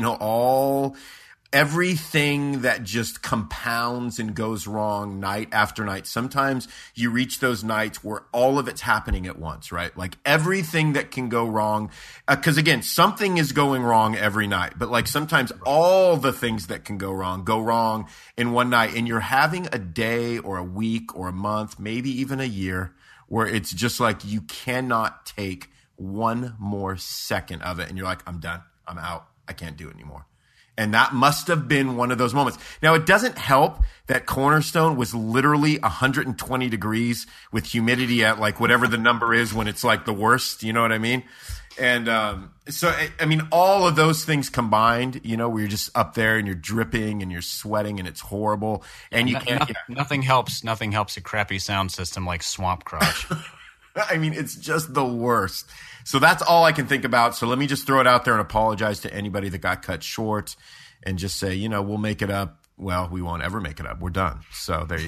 everything that just compounds and goes wrong night after night. Sometimes you reach those nights where all of it's happening at once, right? Like everything that can go wrong. Because again, something is going wrong every night. But like sometimes all the things that can go wrong in one night. And you're having a day or a week or a month, maybe even a year, where it's just like you cannot take one more second of it. And you're like, I'm done. I'm out. I can't do it anymore. And that must have been one of those moments. Now, it doesn't help that Cornerstone was literally 120 degrees with humidity at like whatever the number is when it's like the worst. You know what I mean? And all of those things combined, where you're just up there and you're dripping and you're sweating and it's horrible. And you can't. Nothing helps. Nothing helps a crappy sound system like Swamp Crotch. It's just the worst. So that's all I can think about. So let me just throw it out there and apologize to anybody that got cut short and just say, we'll make it up. Well, we won't ever make it up. We're done. So there you go.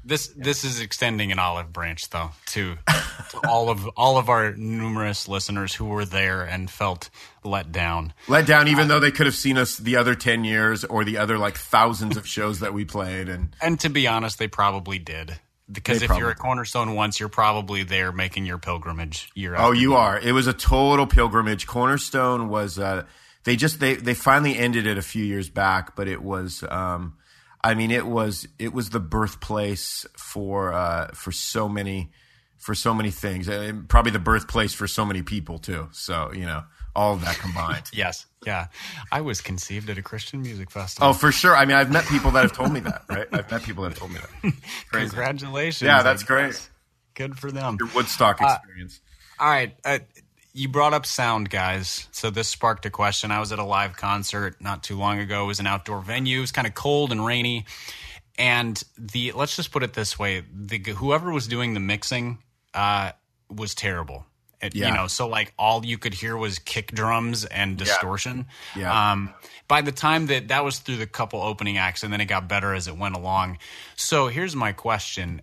This is extending an olive branch, though, to all of our numerous listeners who were there and felt let down. Let down, even though they could have seen us the other 10 years or the other like thousands of shows that we played. And to be honest, they probably did. Because if you're at Cornerstone once, you're probably there making your pilgrimage year after year. You are. It was a total pilgrimage. Cornerstone was they finally ended it a few years back, but it was it was the birthplace for so many things. And probably the birthplace for so many people too. So, all of that combined. Yes. Yeah. I was conceived at a Christian music festival. Oh, for sure. I mean, I've met people that have told me that, right? I've met people that have told me that. Crazy. Congratulations. Yeah, that's great. Good for them. Your Woodstock experience. All right. You brought up sound, guys. So this sparked a question. I was at a live concert not too long ago. It was an outdoor venue. It was kind of cold and rainy. And let's just put it this way. Whoever was doing the mixing was terrible. So like all you could hear was kick drums and distortion. Yeah. By the time that was through the couple opening acts, and then it got better as it went along. So here's my question.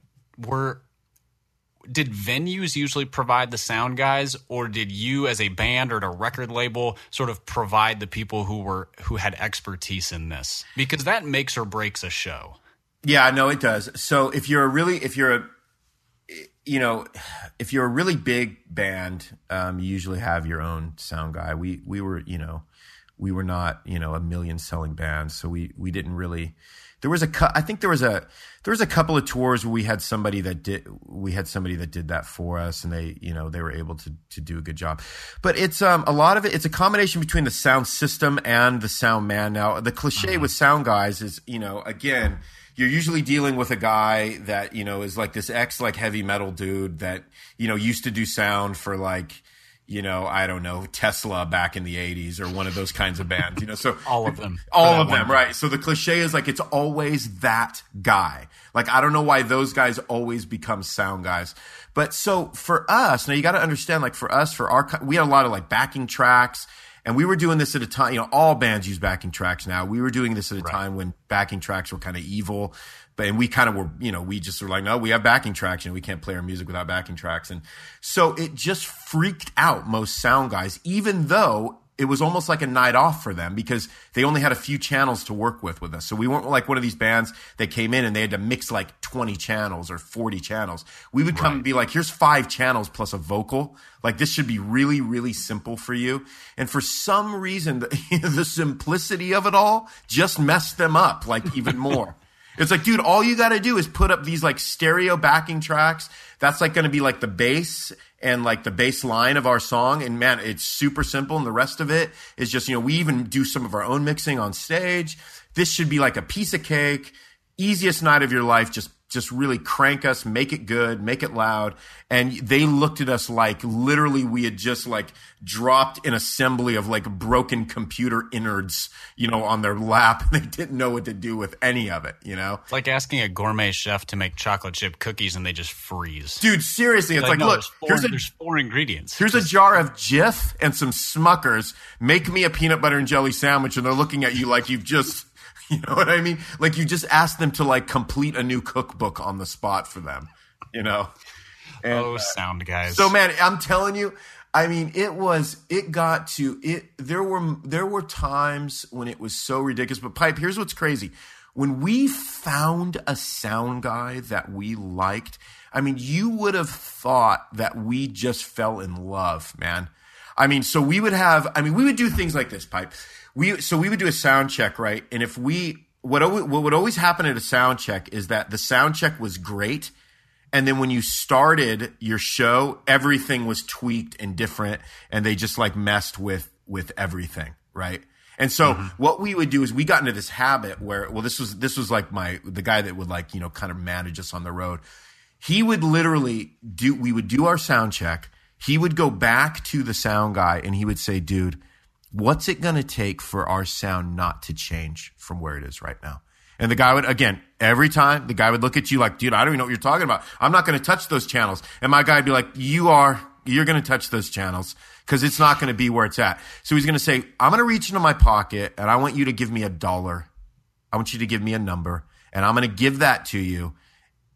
Did venues usually provide the sound guys, or did you as a band or at a record label sort of provide the people who had expertise in this? Because that makes or breaks a show. Yeah, no, it does. So if you're a really big band, you usually have your own sound guy. We were not, a million selling bands. So we didn't really, there was a couple of tours where we had somebody that did that for us, and they were able to do a good job. But it's, a lot of it's a combination between the sound system and the sound man. Now, the cliche with sound guys is, again, you're usually dealing with a guy that, is like this heavy metal dude that, used to do sound for I don't know, Tesla back in the 80s or one of those kinds of bands, so all of them, right? So the cliche is it's always that guy. I don't know why those guys always become sound guys. But so for us, now you got to understand, for us, we had a lot of backing tracks. And we were doing this at a time, all bands use backing tracks now. We were doing this at a time when backing tracks were kind of evil. And we kind of were, we just were like, no, we have backing tracks, we can't play our music without backing tracks. And so it just freaked out most sound guys, even though it was almost like a night off for them because they only had a few channels to work with us. So we weren't like one of these bands that came in and they had to mix 20 channels or 40 channels. We would come and be like, here's 5 channels plus a vocal. This should be really, really simple for you. And for some reason, the simplicity of it all just messed them up even more. It's dude, all you got to do is put up these stereo backing tracks. That's going to be the bass and the bass line of our song. And man, it's super simple. And the rest of it is just, we even do some of our own mixing on stage. This should be a piece of cake. Easiest night of your life. Just really crank us, make it good, make it loud. And they looked at us literally we had just dropped an assembly of broken computer innards, on their lap. They didn't know what to do with any of it, It's like asking a gourmet chef to make chocolate chip cookies and they just freeze. Dude, seriously, it's no, look, there's 4 ingredients. Here's a jar of Jif and some Smuckers. Make me a peanut butter and jelly sandwich. And they're looking at you like you've just... You know what I mean? You just asked them to complete a new cookbook on the spot for them, And, sound guys. So man, I'm telling you, I mean, there were times when it was so ridiculous, but Pipe, here's what's crazy. When we found a sound guy that we liked, I mean, you would have thought that we just fell in love, man. I mean, so we would do things like this, Pipe. We would do a sound check, right? And what would always happen at a sound check is that the sound check was great. And then when you started your show, everything was tweaked and different. And they just messed with everything, right? And so what we would do is we got into this habit where, this was the guy that would kind of manage us on the road. He would literally we would do our sound check. He would go back to the sound guy and he would say, dude, what's it going to take for our sound not to change from where it is right now? And the guy would, again, every time the guy would look at you like, dude, I don't even know what you're talking about. I'm not going to touch those channels. And my guy would be like, you're going to touch those channels because it's not going to be where it's at. So he's going to say, I'm going to reach into my pocket and I want you to give me $1. I want you to give me a number and I'm going to give that to you.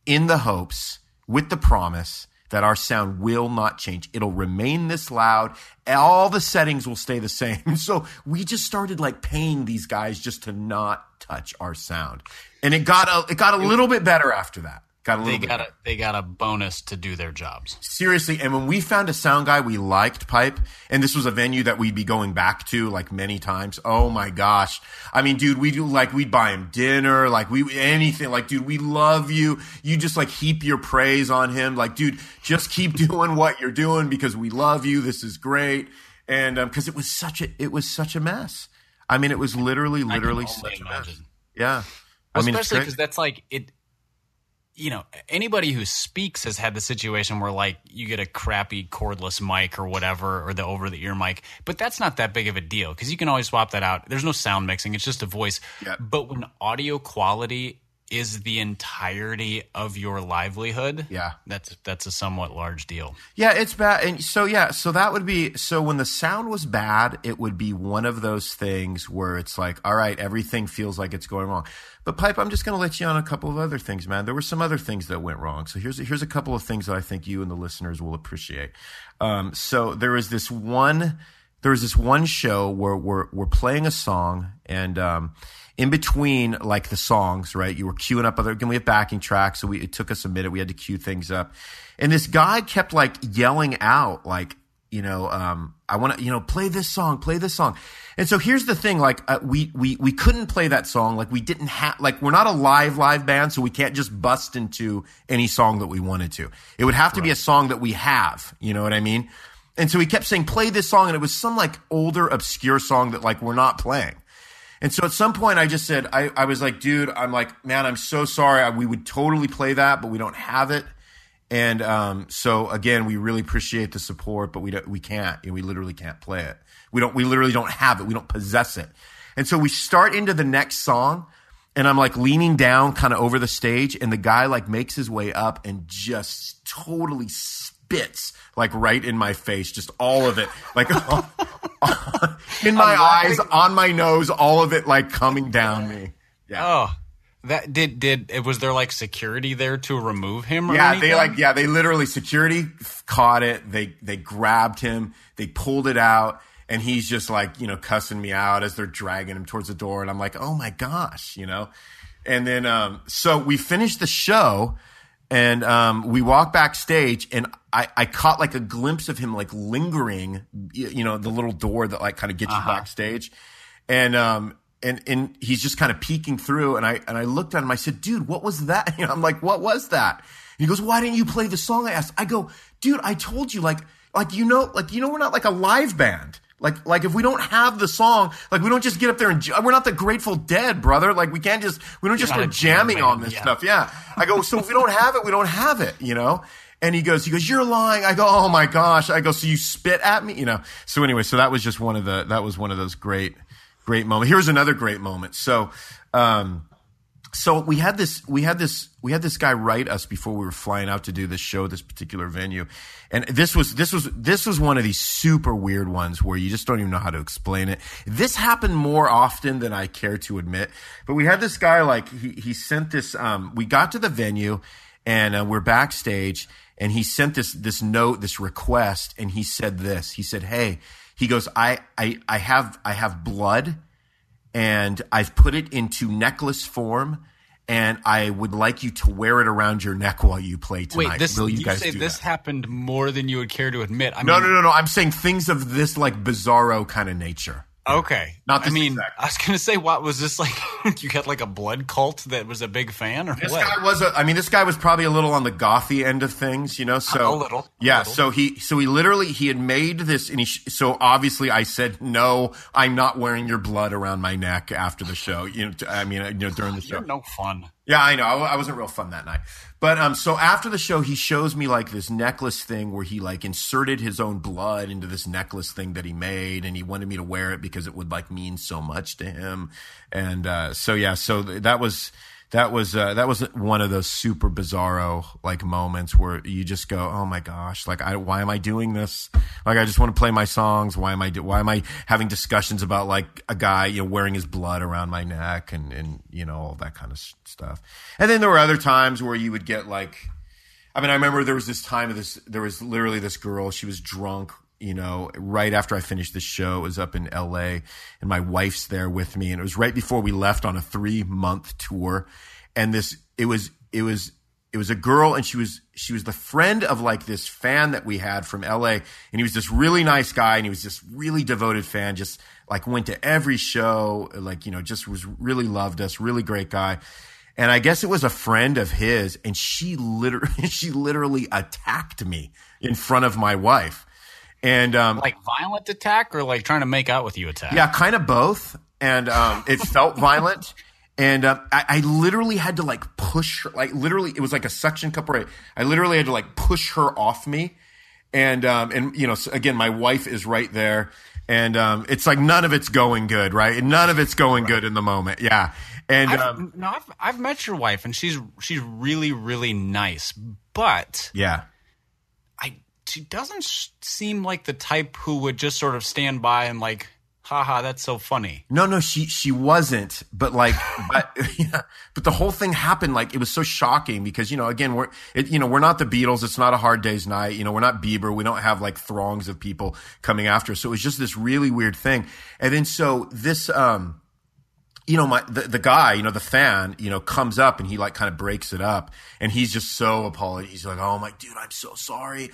in the hopes, with the promise that our sound will not change. It'll remain this loud. All the settings will stay the same. So we just started like paying these guys just to not touch our sound. And it got a little bit better after that. They got a bonus to do their jobs. Seriously, and when we found a sound guy we liked, Pipe, and this was a venue that we'd be going back to like many times. Oh my gosh. I mean, dude, we'd buy him dinner, anything. Like, dude, we love you. You just like heap your praise on him. Like, dude, just keep doing what you're doing because we love you. This is great. And because it was such a mess. I mean, it was literally such a mess. Yeah. Well, I mean, especially because that's like it. You know, anybody who speaks has had the situation where like you get a crappy cordless mic or whatever, or the over the ear mic, but that's not that big of a deal because you can always swap that out. There's no sound mixing. It's just a voice. Yep. But when audio quality is the entirety of your livelihood, that's a somewhat large deal. Yeah, it's bad. And so that would be, so when the sound was bad, it would be one of those things where it's like, all right, everything feels like it's going wrong. But Pipe, I'm just going to let you on a couple of other things, man. There were some other things that went wrong. So here's a couple of things that I think you and the listeners will appreciate. So there was this one show where we're playing a song, and in between like the songs, right? You were queuing up again, we have backing tracks, so it took us a minute. We had to queue things up, and this guy kept like yelling out, like, I want to, play this song. And so here's the thing, like, we couldn't play that song. Like, we didn't have, like, we're not a live band, so we can't just bust into any song that we wanted to. It would have to be a song that we have, you know what I mean? And so he kept saying, play this song. And it was some like older, obscure song that like we're not playing. And so at some point I just said, I was like, dude, I'm like, man, I'm so sorry. We would totally play that, but we don't have it. And so again, we really appreciate the support, but we can't. We literally can't play it. We literally don't have it. We don't possess it. And so we start into the next song, and I'm like leaning down kind of over the stage, and the guy like makes his way up and just totally spits like right in my face, just all of it, like in my eyes, on my nose, all of it like coming down me. Yeah. Oh. That was there like security there to remove him? Or anything? They literally, security caught it. They grabbed him, they pulled it out, and he's just like, cussing me out as they're dragging him towards the door. And I'm like, oh my gosh, and then, so we finished the show, and, we walk backstage, and I caught like a glimpse of him like lingering, the little door that like kind of gets you backstage. And he's just kind of peeking through, and I looked at him. I said, "Dude, what was that?" I'm like, "What was that?" And he goes, "Why didn't you play the song I asked?" I go, "Dude, I told you, like we're not like a live band. Like if we don't have the song, like we don't just get up there and we're not the Grateful Dead, brother. Like we don't just start jamming on this stuff. Yeah." I go, "So if we don't have it, we don't have it, And he goes, "You're lying." I go, "Oh my gosh." I go, "So you spit at me?" So anyway, so that was just one of those great moment. Here's another great moment. So we had this guy write us before we were flying out to do this show, this particular venue. And this was one of these super weird ones where you just don't even know how to explain it. This happened more often than I care to admit. But we had this guy, like, he sent this, we got to the venue, and we're backstage, and he sent this note, this request, and he said this. He said, "Hey," he goes, I have blood, and I've put it into necklace form, and I would like you to wear it around your neck while you play tonight. Wait, will you guys say do this that? happened more than you would care to admit? No. I'm saying things of this like bizarro kind of nature. Okay. Not this I exact. was going to say, what was this like? You had like a blood cult that was a big fan, or this what? This guy was probably a little on the gothy end of things, So a little. So he literally he had made this, and so obviously I said, "No, I'm not wearing your blood around my neck after the show." During the show. You're no fun. Yeah, I know. I wasn't real fun that night. But so after the show, he shows me like this necklace thing where he like inserted his own blood into this necklace thing that he made, and he wanted me to wear it because it would like mean so much to him. And so that that was one of those super bizarro like moments where you just go, oh my gosh, like why am I doing this? Like I just want to play my songs. Why am I having discussions about like a guy, you know, wearing his blood around my neck and you know, all that kind of stuff. And then there were other times where you would get like, I mean, I remember there was this time there was literally this girl, she was drunk, you know, right after I finished the show. It was up in LA and my wife's there with me. And it was right before we left on a 3-month tour. And it was a girl, and she was the friend of like this fan that we had from LA. And he was this really nice guy, and he was this really devoted fan, just like went to every show, like, you know, just really loved us, really great guy. And I guess it was a friend of his, and she literally attacked me in front of my wife. And like violent attack or like trying to make out with you attack? Yeah, kind of both. And it felt violent. And I literally had to like push her, like literally it was like a suction cup, right? I literally had to like push her off me. And you know, so again, my wife is right there. And it's like none of it's going good, right? None of it's going good in the moment. Yeah. And I've met your wife, and she's really, really nice. But yeah. She doesn't seem like the type who would just sort of stand by and like, haha, that's so funny. No, she wasn't. But like, but the whole thing happened like it was so shocking because, you know, again, we're not the Beatles. It's not A Hard Day's Night. You know, we're not Bieber. We don't have like throngs of people coming after us. So it was just this really weird thing. And then so this, you know, the guy, you know, the fan, you know, comes up and he like kind of breaks it up, and he's just so apologetic. He's like, "Oh my dude, I'm so sorry.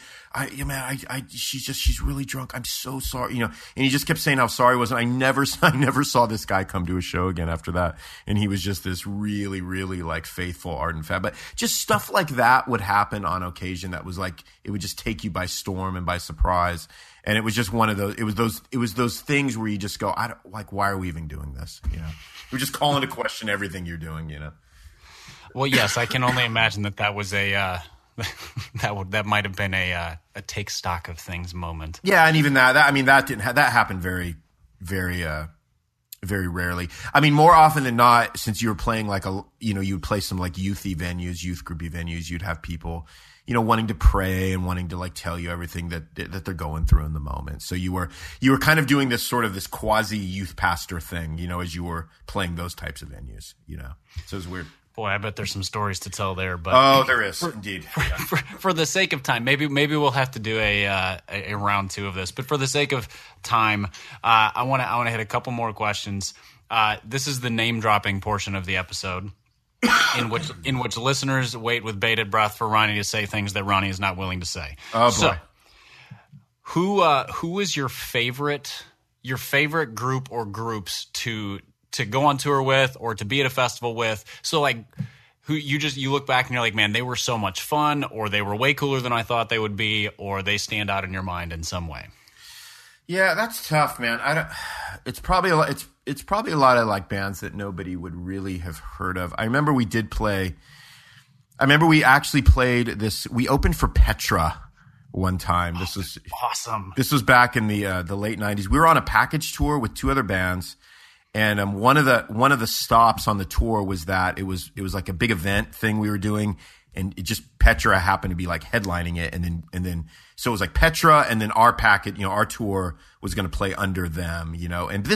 She's really drunk. I'm so sorry." You know, and he just kept saying how sorry he was. And I never saw this guy come to a show again after that. And he was just this really, really like faithful, ardent fan. But just stuff like that would happen on occasion. That was like, it would just take you by storm and by surprise. And it was just one of those. It was those things where you just go, why are we even doing this? You know, we're just calling to question everything you're doing. You know. Well, yes, I can only imagine that was a that might have been a take stock of things moment. Yeah, and even that happened very, very, very rarely. I mean, more often than not, since you were playing like you would play some like youth groupy venues, you'd have people, you know, wanting to pray and wanting to like tell you everything that they're going through in the moment. So you were kind of doing this sort of this quasi youth pastor thing, you know, as you were playing those types of venues, you know. So it's weird. Boy, I bet there's some stories to tell there. But oh, there is indeed. For the sake of time, maybe we'll have to do a round 2 of this. But for the sake of time, I want to hit a couple more questions. This is the name dropping portion of the episode, in which listeners wait with bated breath for Ronnie to say things that Ronnie is not willing to say. Oh boy. So, who is your favorite group or groups to go on tour with or to be at a festival with? So like who you look back and you're like, man, they were so much fun, or they were way cooler than I thought they would be, or they stand out in your mind in some way. Yeah, that's tough, man. It's probably a lot of like bands that nobody would really have heard of. I remember we actually played this. We opened for Petra one time. This was awesome. This was back in the late 90s. We were on a package tour with 2 other bands. And one of the stops on the tour was that it was like a big event thing we were doing, and it just Petra happened to be like headlining it, and then so it was like Petra, and then our packet, you know, our tour was going to play under them, you know. And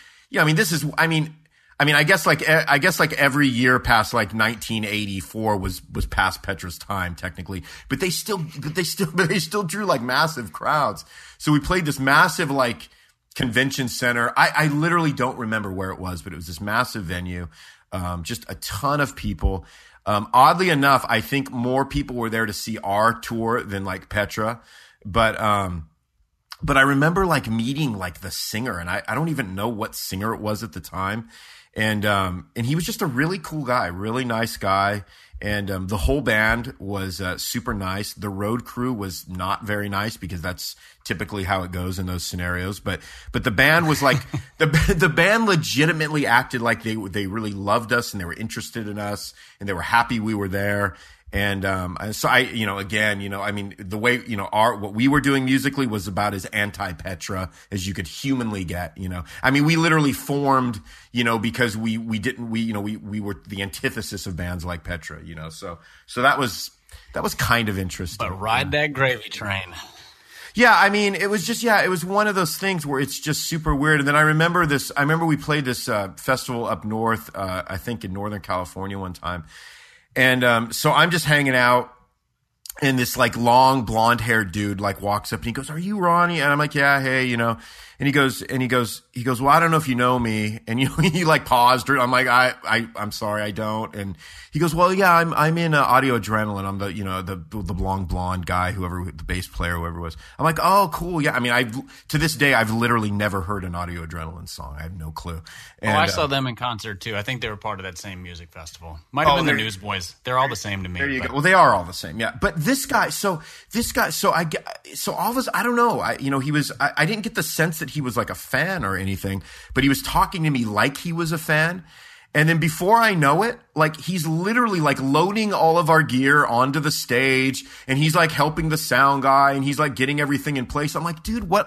I guess like every year past like 1984 was past Petra's time technically, but they still drew like massive crowds. So we played this massive like convention center. I literally don't remember where it was, but it was this massive venue, just a ton of people. Oddly enough, I think more people were there to see our tour than like Petra, but I remember like meeting like the singer, and I don't even know what singer it was at the time, and he was just a really cool guy, really nice guy. And the whole band was super nice. The road crew was not very nice because that's typically how it goes in those scenarios. But the band was like the band legitimately acted like they really loved us and they were interested in us and they were happy we were there. And so I, again, I mean, the way, what we were doing musically was about as anti-Petra as you could humanly get, I mean, we literally formed, because we were the antithesis of bands like Petra, so that was kind of interesting. But ride that gravy train. Yeah, I mean, it was one of those things where it's just super weird. And then I remember we played this festival up north, I think in Northern California one time. And so I'm just hanging out, and this like long blonde haired dude like walks up and he goes, "Are you Ronnie?" And I'm like, "Yeah, hey, And he goes, "Well, I don't know if you know me." And he like paused. I'm like, I'm sorry, I don't. And he goes, "Well, yeah, I'm in Audio Adrenaline. I'm the long blonde guy, the bass player, whoever it was." I'm like, "Oh, cool, yeah." I mean, to this day I've literally never heard an Audio Adrenaline song. I have no clue. And, I saw them in concert too. I think they were part of that same music festival. Might have been the Newsboys. They're all the same to me. There you go. Well, they are all the same, yeah. But this guy, so all of us, I don't know. I didn't get the sense that he was like a fan or anything, but he was talking to me like he was a fan. And then before I know it, like he's literally like loading all of our gear onto the stage, and he's like helping the sound guy, and he's like getting everything in place. I'm like, dude, what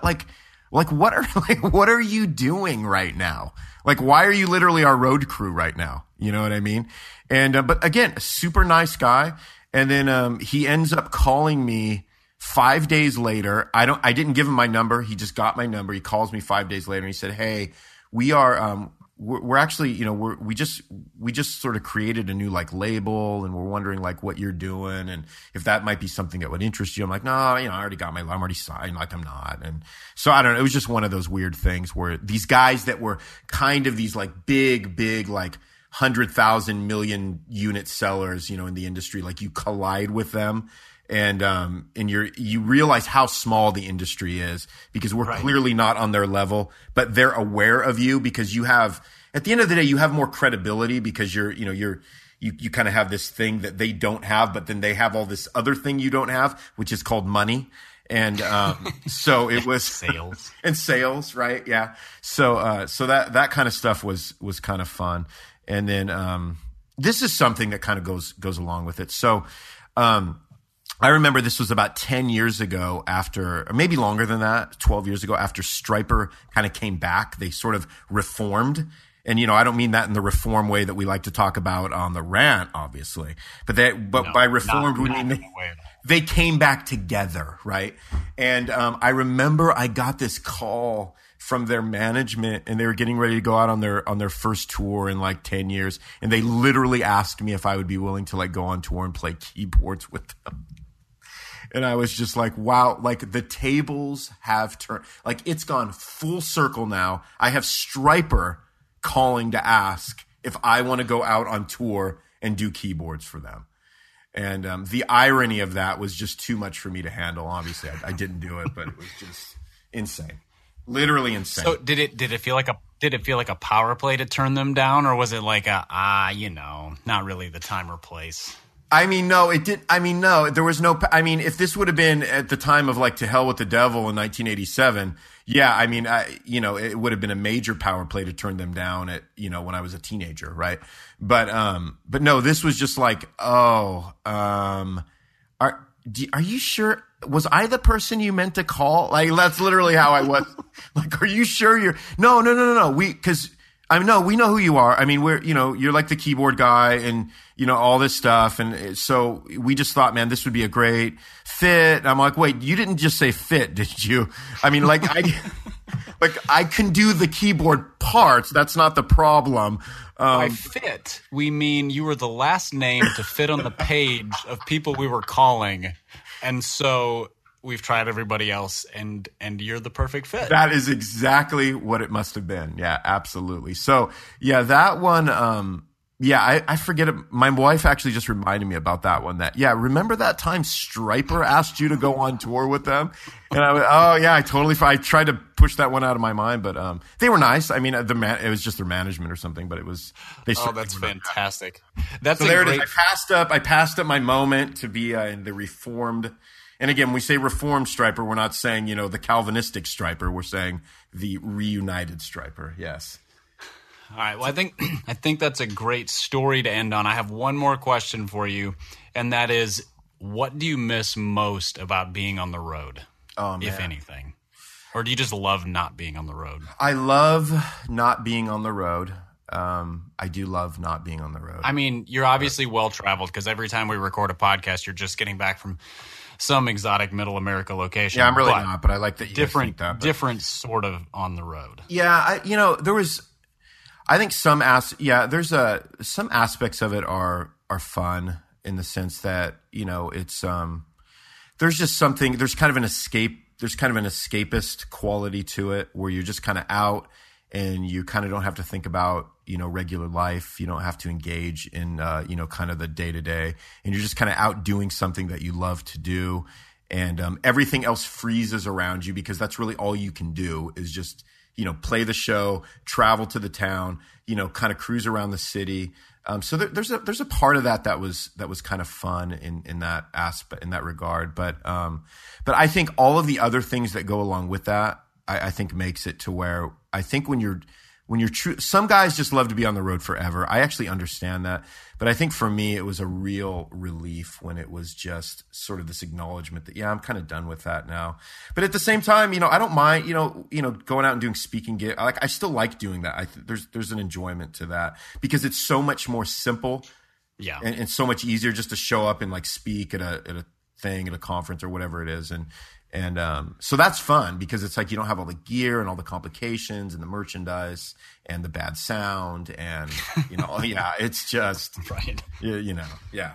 what are you doing right now? Like, why are you literally our road crew right now? You know what I mean? And but again, a super nice guy. And then he ends up calling me 5 days later. I didn't give him my number. He just got my number. He calls me 5 days later and he said, "Hey, we are we're actually, we just sort of created a new like label, and we're wondering like what you're doing and if that might be something that would interest you." I'm like, "No, I already got I'm already signed." Like, I'm not. And so I don't know. It was just one of those weird things where these guys that were kind of these like big, like 100,000 million unit sellers, in the industry, like you collide with them. And you realize how small the industry is because we're clearly not on their level, but they're aware of you because you have, at the end of the day, you have more credibility because you kind of have this thing that they don't have, but then they have all this other thing you don't have, which is called money. And, so it was sales and sales, right? Yeah. So that kind of stuff was kind of fun. And then, this is something that kind of goes along with it. So, I remember this was about 10 years ago or maybe longer than that, 12 years ago after Stryper kind of came back. They sort of reformed. And, I don't mean that in the reform way that we like to talk about on the rant, obviously. But by reformed, we mean they came back together, right? And I remember I got this call from their management, and they were getting ready to go out on their first tour in like 10 years. And they literally asked me if I would be willing to like go on tour and play keyboards with them. And I was just like, wow, like the tables have turned. Like it's gone full circle now. I have Stryper calling to ask if I want to go out on tour and do keyboards for them. And the irony of that was just too much for me to handle. Obviously, I didn't do it, but it was just insane. Literally insane. So did it feel like a power play to turn them down, or was it like not really the time or place? I mean, no, it did. I mean, no, there was no. I mean, if this would have been at the time of like To Hell with the Devil in 1987, yeah, I mean, it would have been a major power play to turn them down at when I was a teenager, right? But no, this was just like, are you sure? Was I the person you meant to call? Like that's literally how I was. Like, are you sure you're? No. We know who you are. I mean, you're like the keyboard guy and, all this stuff. And so we just thought, man, this would be a great fit. And I'm like, wait, you didn't just say fit, did you? I mean, like, I can do the keyboard parts. That's not the problem. By fit, we mean you were the last name to fit on the page of people we were calling. And so we've tried everybody else, and you're the perfect fit. That is exactly what it must have been. Yeah, absolutely. So, yeah, that one, I forget it. My wife actually just reminded me about that one. Remember that time Stryper asked you to go on tour with them? And I went, oh, yeah, I tried to push that one out of my mind, but they were nice. I mean, it was just their management or something, but it was. That's fantastic. That's so there it is. I passed up my moment to be in the reformed. And again, when we say reformed Stryper, we're not saying, the Calvinistic Stryper. We're saying the reunited Stryper. Yes. All right. Well, I think that's a great story to end on. I have one more question for you, and that is, what do you miss most about being on the road, if anything? Or do you just love not being on the road? I love not being on the road. I do love not being on the road. I mean, you're obviously well-traveled because every time we record a podcast, you're just getting back from some exotic middle America location. Yeah, I'm really not, but I like that you different, think that. Different sort of on the road. Yeah, there was, I think some aspects of it are fun in the sense that, it's, there's just something, there's kind of an escapist quality to it where you're just kind of out and you kind of don't have to think about, regular life. You don't have to engage in, kind of the day to day, and you're just kind of out doing something that you love to do. And, everything else freezes around you because that's really all you can do is just, play the show, travel to the town, kind of cruise around the city. So there's a part of that was kind of fun in that aspect, in that regard. But I think all of the other things that go along with that, I think makes it to where I think when you're true, some guys just love to be on the road forever. I actually understand that. But I think for me, it was a real relief when it was just sort of this acknowledgement that, I'm kind of done with that now. But at the same time, I don't mind, going out and doing speaking gigs. I still like doing that. There's an enjoyment to that because it's so much more simple. Yeah. And so much easier just to show up and speak at a thing, at a conference or whatever it is. And so that's fun because it's like you don't have all the gear and all the complications and the merchandise and the bad sound and, yeah, it's just, right. Yeah.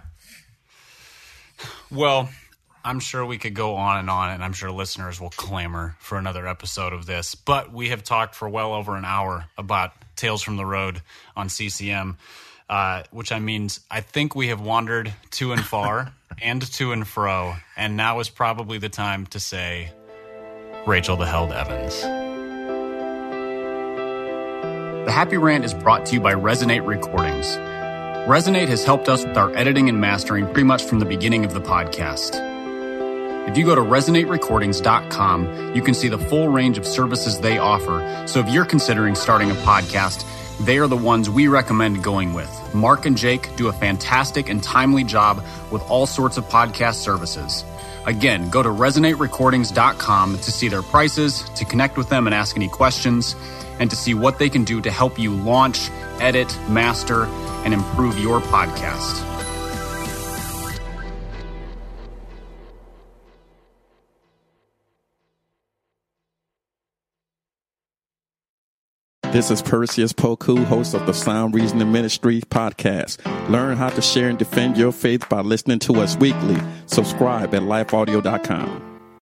Well, I'm sure we could go on, and I'm sure listeners will clamor for another episode of this, but we have talked for well over an hour about Tales from the Road on CCM, which means I think we have wandered to and far and to and fro, and now is probably the time to say, Rachel the Held Evans. The Happy Rant is brought to you by Resonate Recordings. Resonate has helped us with our editing and mastering pretty much from the beginning of the podcast. If you go to resonaterecordings.com, you can see the full range of services they offer. So if you're considering starting a podcast, they are the ones we recommend going with. Mark and Jake do a fantastic and timely job with all sorts of podcast services. Again, go to resonaterecordings.com to see their prices, to connect with them and ask any questions, and to see what they can do to help you launch, edit, master, and improve your podcast. This is Perseus Poku, host of the Sound Reasoning Ministry podcast. Learn how to share and defend your faith by listening to us weekly. Subscribe at lifeaudio.com.